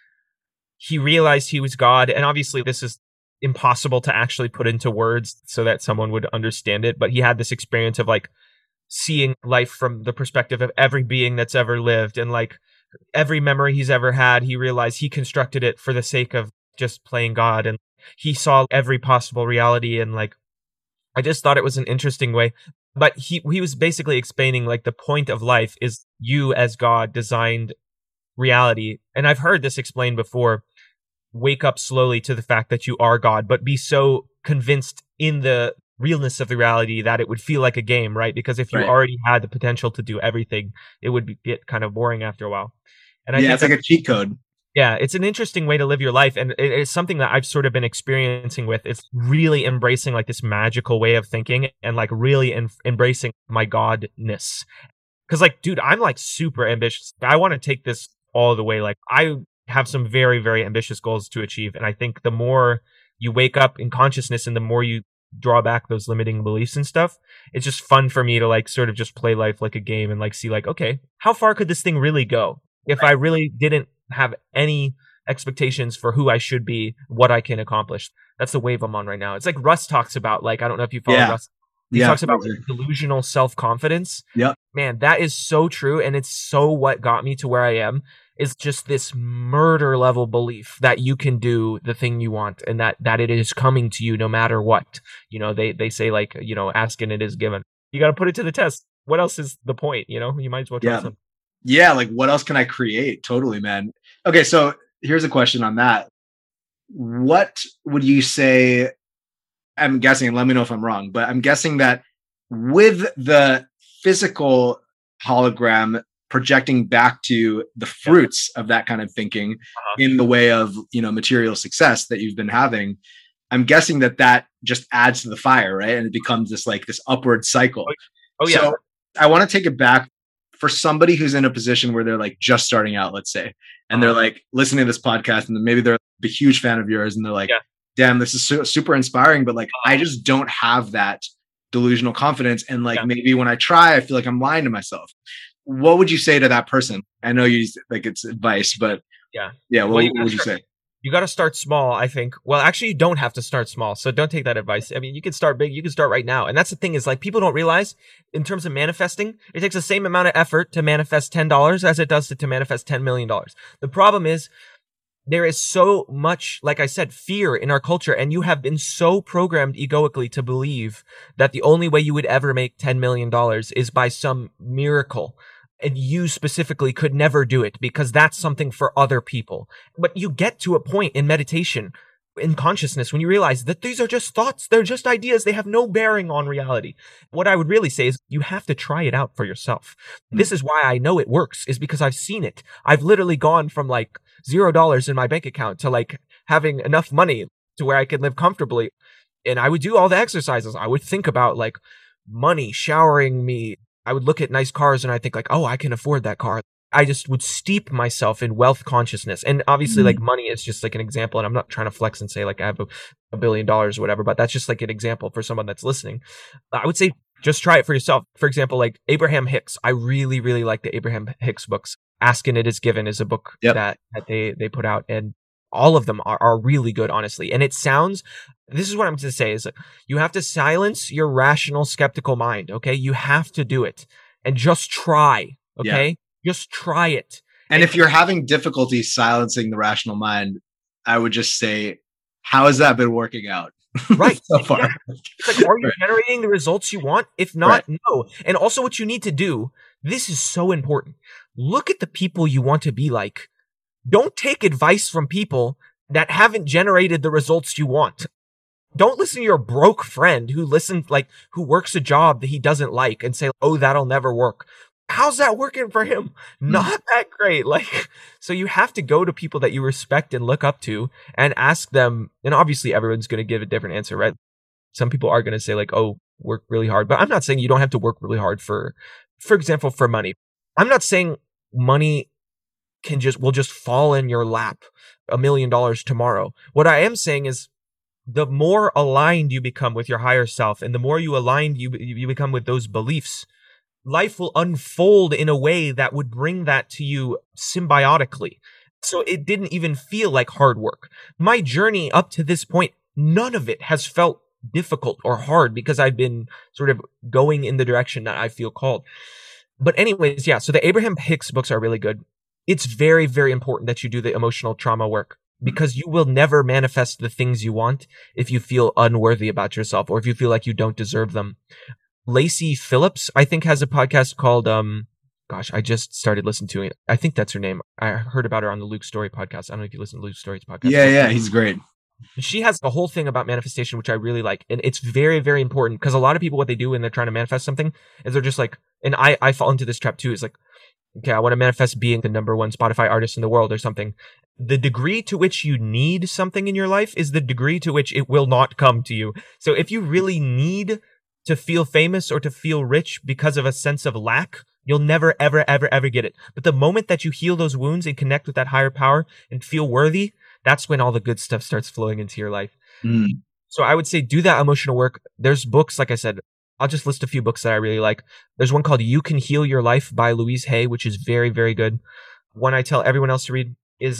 he realized he was God. And obviously this is impossible to actually put into words so that someone would understand it. But he had this experience of like seeing life from the perspective of every being that's ever lived and like every memory he's ever had. He realized he constructed it for the sake of just playing God. And he saw every possible reality. And like, I just thought it was an interesting way. But he was basically explaining like the point of life is you as God designed reality. And I've heard this explained before. Wake up slowly to the fact that you are God, but be so convinced in the realness of the reality that it would feel like a game, right? Because if you already had the potential to do everything, it would get kind of boring after a while. And I think it's like a cheat code. Yeah, it's an interesting way to live your life. And it's something that I've sort of been experiencing with. It's really embracing like this magical way of thinking and like really embracing my godness. Because like, dude, I'm like super ambitious. I want to take this all the way. Like I have some very, very ambitious goals to achieve. And I think the more you wake up in consciousness and the more you draw back those limiting beliefs and stuff, it's just fun for me to like sort of just play life like a game and like see like, okay, how far could this thing really go? If I really didn't have any expectations for who I should be, what I can accomplish. That's the wave I'm on right now. It's like Russ talks about, like, I don't know if you follow Russ. He talks about delusional self-confidence. Yeah. Man, that is so true. And it's so what got me to where I am is just this murder level belief that you can do the thing you want and that it is coming to you no matter what. You know, they say like, you know, ask and it is given. You got to put it to the test. what else is the point? You might as well try Yeah. something. Yeah. Like, what else can I create? Totally, man. Okay. So here's a question on that. What would you say? I'm guessing, and let me know if I'm wrong, but I'm guessing that with the physical hologram projecting back to the Yeah. fruits of that kind of thinking Uh-huh. in the way of, material success that you've been having, I'm guessing that just adds to the fire, right? And it becomes this upward cycle. Oh yeah. So I want to take it back for somebody who's in a position where they're like just starting out, let's say, and they're like listening to this podcast, and maybe they're a huge fan of yours, and they're like, Yeah. damn, this is super inspiring, but like, I just don't have that delusional confidence. And like, maybe when I try, I feel like I'm lying to myself. What would you say to that person? I know you like it's advice, but yeah. What would you say? You got to start small, I think. Well, actually, you don't have to start small. So don't take that advice. I mean, you can start big. You can start right now. And that's the thing is like people don't realize in terms of manifesting, it takes the same amount of effort to manifest $10 as it does to manifest $10 million. The problem is there is so much, like I said, fear in our culture. And you have been so programmed egoically to believe that the only way you would ever make $10 million is by some miracle. And you specifically could never do it because that's something for other people. But you get to a point in meditation, in consciousness, when you realize that these are just thoughts. They're just ideas. They have no bearing on reality. What I would really say is you have to try it out for yourself. This is why I know it works, is because I've seen it. I've literally gone from like $0 in my bank account to like having enough money to where I could live comfortably. And I would do all the exercises. I would think about like money showering me. I would look at nice cars and I think like, oh, I can afford that car. I just would steep myself in wealth consciousness. And obviously like money is just like an example. And I'm not trying to flex and say like I have $1 billion or whatever, but that's just like an example for someone that's listening. I would say just try it for yourself. For example, like Abraham Hicks. I really, really like the Abraham Hicks books. Ask and It Is Given is a book that they put out. And all of them are really good, honestly. And it sounds, this is what I'm going to say is like, you have to silence your rational, skeptical mind. Okay. You have to do it and just try. Okay. Yeah. Just try it. And if you're having difficulty silencing the rational mind, I would just say, how has that been working out? Right. So far. Yeah. It's like, are you generating the results you want? If not, no. And also what you need to do, this is so important. Look at the people you want to be like. Don't take advice from people that haven't generated the results you want. Don't listen to your broke friend who works a job that he doesn't like and say, oh, that'll never work. How's that working for him? Not that great. Like, so you have to go to people that you respect and look up to and ask them. And obviously everyone's going to give a different answer, right? Some people are going to say like, oh, work really hard, but I'm not saying you don't have to work really hard for example, for money. I'm not saying money will just fall in your lap $1 million tomorrow. What I am saying is the more aligned you become with your higher self and the more you aligned you become with those beliefs, life will unfold in a way that would bring that to you symbiotically. So it didn't even feel like hard work. My journey up to this point, none of it has felt difficult or hard because I've been sort of going in the direction that I feel called. But anyways, yeah, so the Abraham Hicks books are really good. It's very, very important that you do the emotional trauma work because you will never manifest the things you want if you feel unworthy about yourself or if you feel like you don't deserve them. Lacey Phillips, I think, has a podcast called, I just started listening to it. I think that's her name. I heard about her on the Luke Story podcast. I don't know if you listen to Luke Story's podcast. Yeah, he's great. She has a whole thing about manifestation, which I really like. And it's very, very important because a lot of people, what they do when they're trying to manifest something is they're just like, and I fall into this trap too, is like, okay, I want to manifest being the #1 Spotify artist in the world or something. The degree to which you need something in your life is the degree to which it will not come to you. So if you really need to feel famous or to feel rich because of a sense of lack, you'll never, ever, ever, ever get it. But the moment that you heal those wounds and connect with that higher power and feel worthy, that's when all the good stuff starts flowing into your life. So I would say do that emotional work. There's books, like I said, I'll just list a few books that I really like. There's one called You Can Heal Your Life by Louise Hay, which is very, very good. One I tell everyone else to read is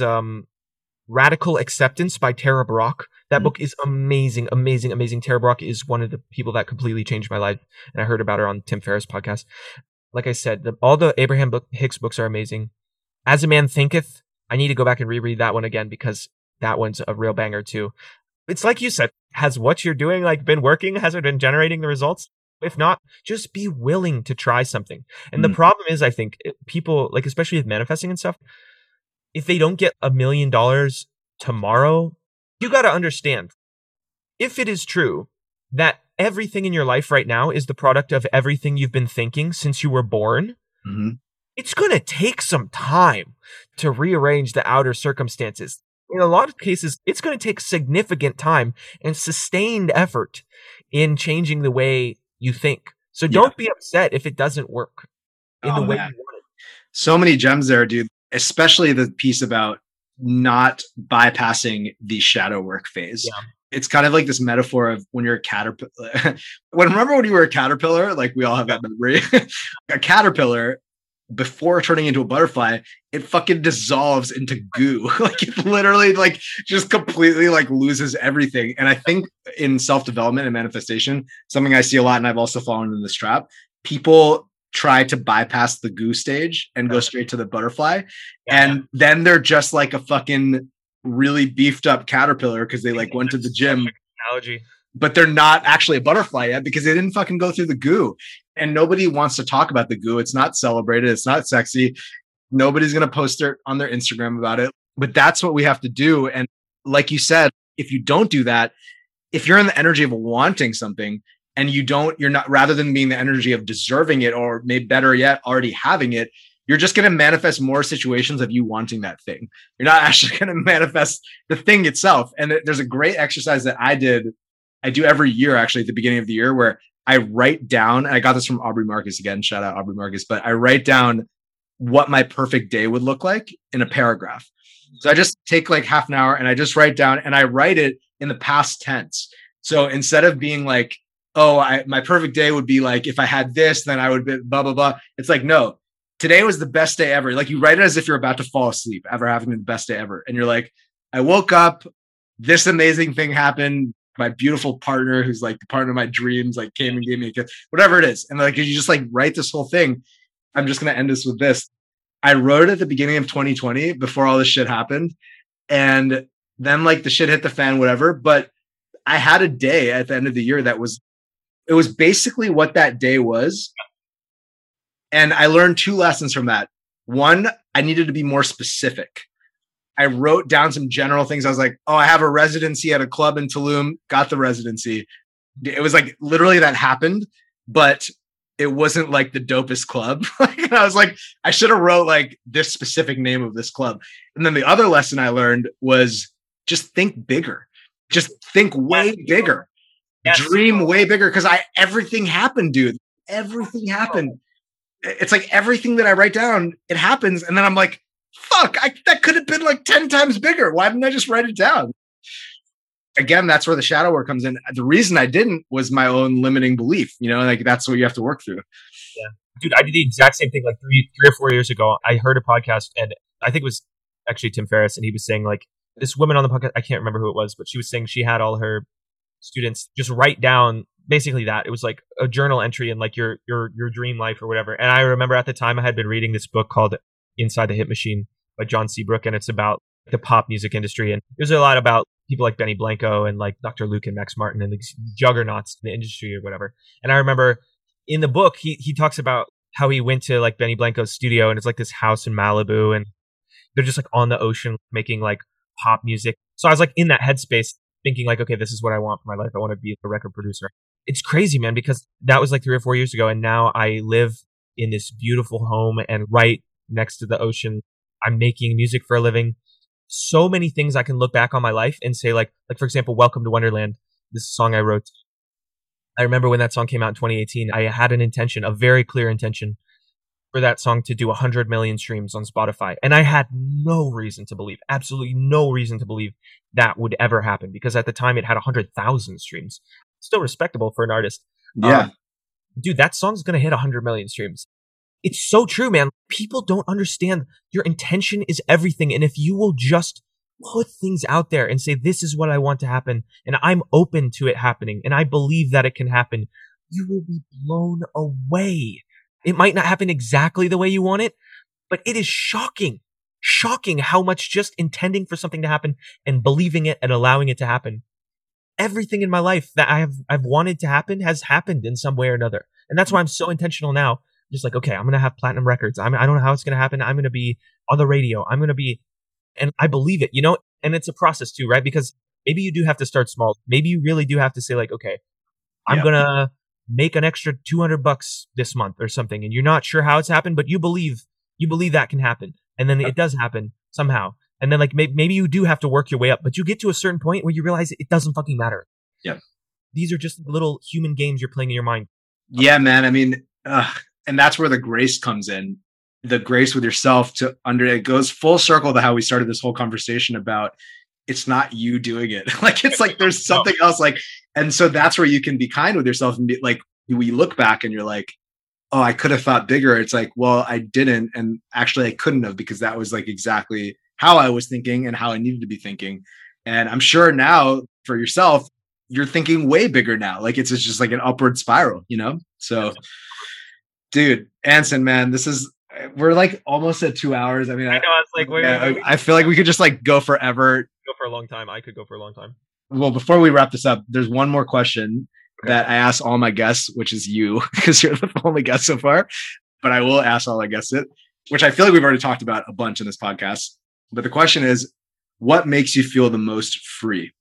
Radical Acceptance by Tara Brach. That book is amazing, amazing, amazing. Tara Brach is one of the people that completely changed my life. And I heard about her on Tim Ferriss' podcast. Like I said, all the Abraham Hicks books are amazing. As a Man Thinketh, I need to go back and reread that one again because that one's a real banger too. It's like you said, has what you're doing like been working? Has it been generating the results? If not, just be willing to try something. And the problem is, I think people, like, especially with manifesting and stuff, if they don't get $1 million tomorrow, you got to understand, if it is true that everything in your life right now is the product of everything you've been thinking since you were born, it's going to take some time to rearrange the outer circumstances. In a lot of cases, it's going to take significant time and sustained effort in changing the way you think. So don't be upset if it doesn't work in the way you want it. So many gems there, dude, especially the piece about not bypassing the shadow work phase. Yeah. It's kind of like this metaphor of when you're a caterpillar. Remember when you were a caterpillar? Like, we all have that memory. A caterpillar, before turning into a butterfly, it fucking dissolves into goo. Like, it literally like just completely like loses everything. And I think in self-development and manifestation, something I see a lot, and I've also fallen in this trap, people try to bypass the goo stage and go straight to the butterfly. And then they're just like a fucking really beefed up caterpillar because they like went to the gym. Analogy. But they're not actually a butterfly yet because they didn't fucking go through the goo. And nobody wants to talk about the goo. It's not celebrated. It's not sexy. Nobody's going to post it on their Instagram about it. But that's what we have to do. And like you said, if you don't do that, if you're in the energy of wanting something and you're not, rather than being the energy of deserving it, or maybe better yet, already having it, you're just going to manifest more situations of you wanting that thing. You're not actually going to manifest the thing itself. And there's a great exercise that I do every year, actually, at the beginning of the year, where I write down, and I got this from Aubrey Marcus, again, shout out Aubrey Marcus, but I write down what my perfect day would look like in a paragraph. So I just take like half an hour and I just write down, and I write it in the past tense. So instead of being like, my perfect day would be like, if I had this, then I would be blah, blah, blah. It's like, no, today was the best day ever. Like, you write it as if you're about to fall asleep, ever having the best day ever. And you're like, I woke up, this amazing thing happened. My beautiful partner, who's like the partner of my dreams, like came and gave me a gift, whatever it is. And like, you just like write this whole thing. I'm just going to end this with this. I wrote it at the beginning of 2020 before all this shit happened. And then like the shit hit the fan, whatever. But I had a day at the end of the year it was basically what that day was. And I learned 2 lessons from that. One, I needed to be more specific. I wrote down some general things. I was like, I have a residency at a club in Tulum, got the residency. It was like literally that happened, but it wasn't like the dopest club. And I was like, I should have wrote like this specific name of this club. And then the other lesson I learned was just think bigger. Just think way bigger. Dream way bigger. Because everything happened, dude. Everything happened. It's like everything that I write down, it happens. And then I'm like, fuck, that could have been like 10 times bigger. Why didn't I just write it down? Again, that's where the shadow work comes in. The reason I didn't was my own limiting belief. Like, that's what you have to work through. Yeah. Dude, I did the exact same thing like three or 4 years ago. I heard a podcast, and I think it was actually Tim Ferriss, and he was saying like, this woman on the podcast, I can't remember who it was, but she was saying she had all her students just write down basically that. It was like a journal entry in like your dream life or whatever. And I remember at the time I had been reading this book called Inside the Hit Machine by John Seabrook, and it's about the pop music industry. And there's a lot about people like Benny Blanco and like Dr. Luke and Max Martin and these juggernauts in the industry or whatever. And I remember in the book, he talks about how he went to like Benny Blanco's studio, and it's like this house in Malibu, and they're just like on the ocean making like pop music. So I was like in that headspace thinking like, okay, this is what I want for my life. I want to be a record producer. It's crazy, man, because that was like 3 or 4 years ago. And now I live in this beautiful home and right next to the ocean. I'm making music for a living. So many things I can look back on my life and say like for example, Welcome to Wonderland, this song I wrote. I remember when that song came out in 2018, I had an intention, a very clear intention for that song to do 100 million streams on Spotify. And I had no reason to believe, absolutely no reason to believe that would ever happen, because at the time it had 100,000 streams. Still respectable for an artist. Yeah. Dude, that song's going to hit 100 million streams. It's so true, man. People don't understand your intention is everything. And if you will just put things out there and say, this is what I want to happen, and I'm open to it happening, and I believe that it can happen, you will be blown away. It might not happen exactly the way you want it, but it is shocking how much just intending for something to happen and believing it and allowing it to happen everything in my life that I've wanted to happen has happened in some way or another. And that's why I'm so intentional now. Just like, okay, I'm going to have platinum records. I don't know how it's going to happen. I'm going to be on the radio. I'm going to be, and I believe it, and it's a process too, right? Because maybe you do have to start small. Maybe you really do have to say like, okay, I'm going to make an extra $200 this month or something. And you're not sure how it's happened, but you believe that can happen. And then it does happen somehow. And then like maybe you do have to work your way up, but you get to a certain point where you realize it doesn't fucking matter. Yeah. These are just little human games you're playing in your mind. Yeah, man. I mean, and that's where the grace comes in. The grace with yourself it goes full circle to how we started this whole conversation about it's not you doing it. Like, it's like there's something else. Like, and so that's where you can be kind with yourself and be like, we look back and you're like, oh, I could have thought bigger. It's like, well, I didn't. And actually I couldn't have, because that was like exactly how I was thinking and how I needed to be thinking. And I'm sure now for yourself, you're thinking way bigger now. Like, it's just like an upward spiral, So dude, Anson, man, we're like almost at 2 hours. I mean, I know, it's like, I feel like we could just like go forever. Go for a long time. I could go for a long time. Well, before we wrap this up, there's one more question that I ask all my guests, which is you, because you're the only guest so far. But I will ask all my guests it, which I feel like we've already talked about a bunch in this podcast. But the question is, what makes you feel the most free?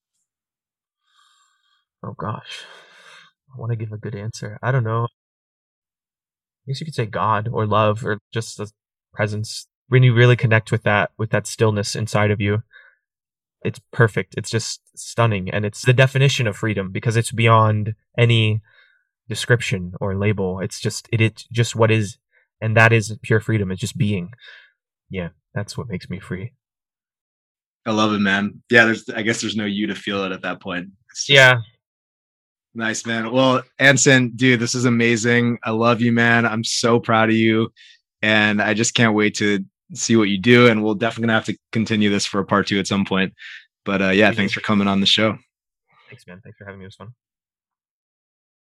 Oh gosh, I want to give a good answer. I don't know. I guess you could say God or love or just the presence. When you really connect with that stillness inside of you, it's perfect. It's just stunning. And it's the definition of freedom, because it's beyond any description or label. It's just what is. And that is pure freedom. It's just being. Yeah, that's what makes me free. I love it, man. Yeah, I guess there's no you to feel it at that point. Yeah. Nice, man. Well, Anson, dude, this is amazing. I love you, man. I'm so proud of you. And I just can't wait to see what you do. And we'll definitely gonna have to continue this for a part 2 at some point. But yeah, thanks for coming on the show. Thanks, man. Thanks for having me. It was fun.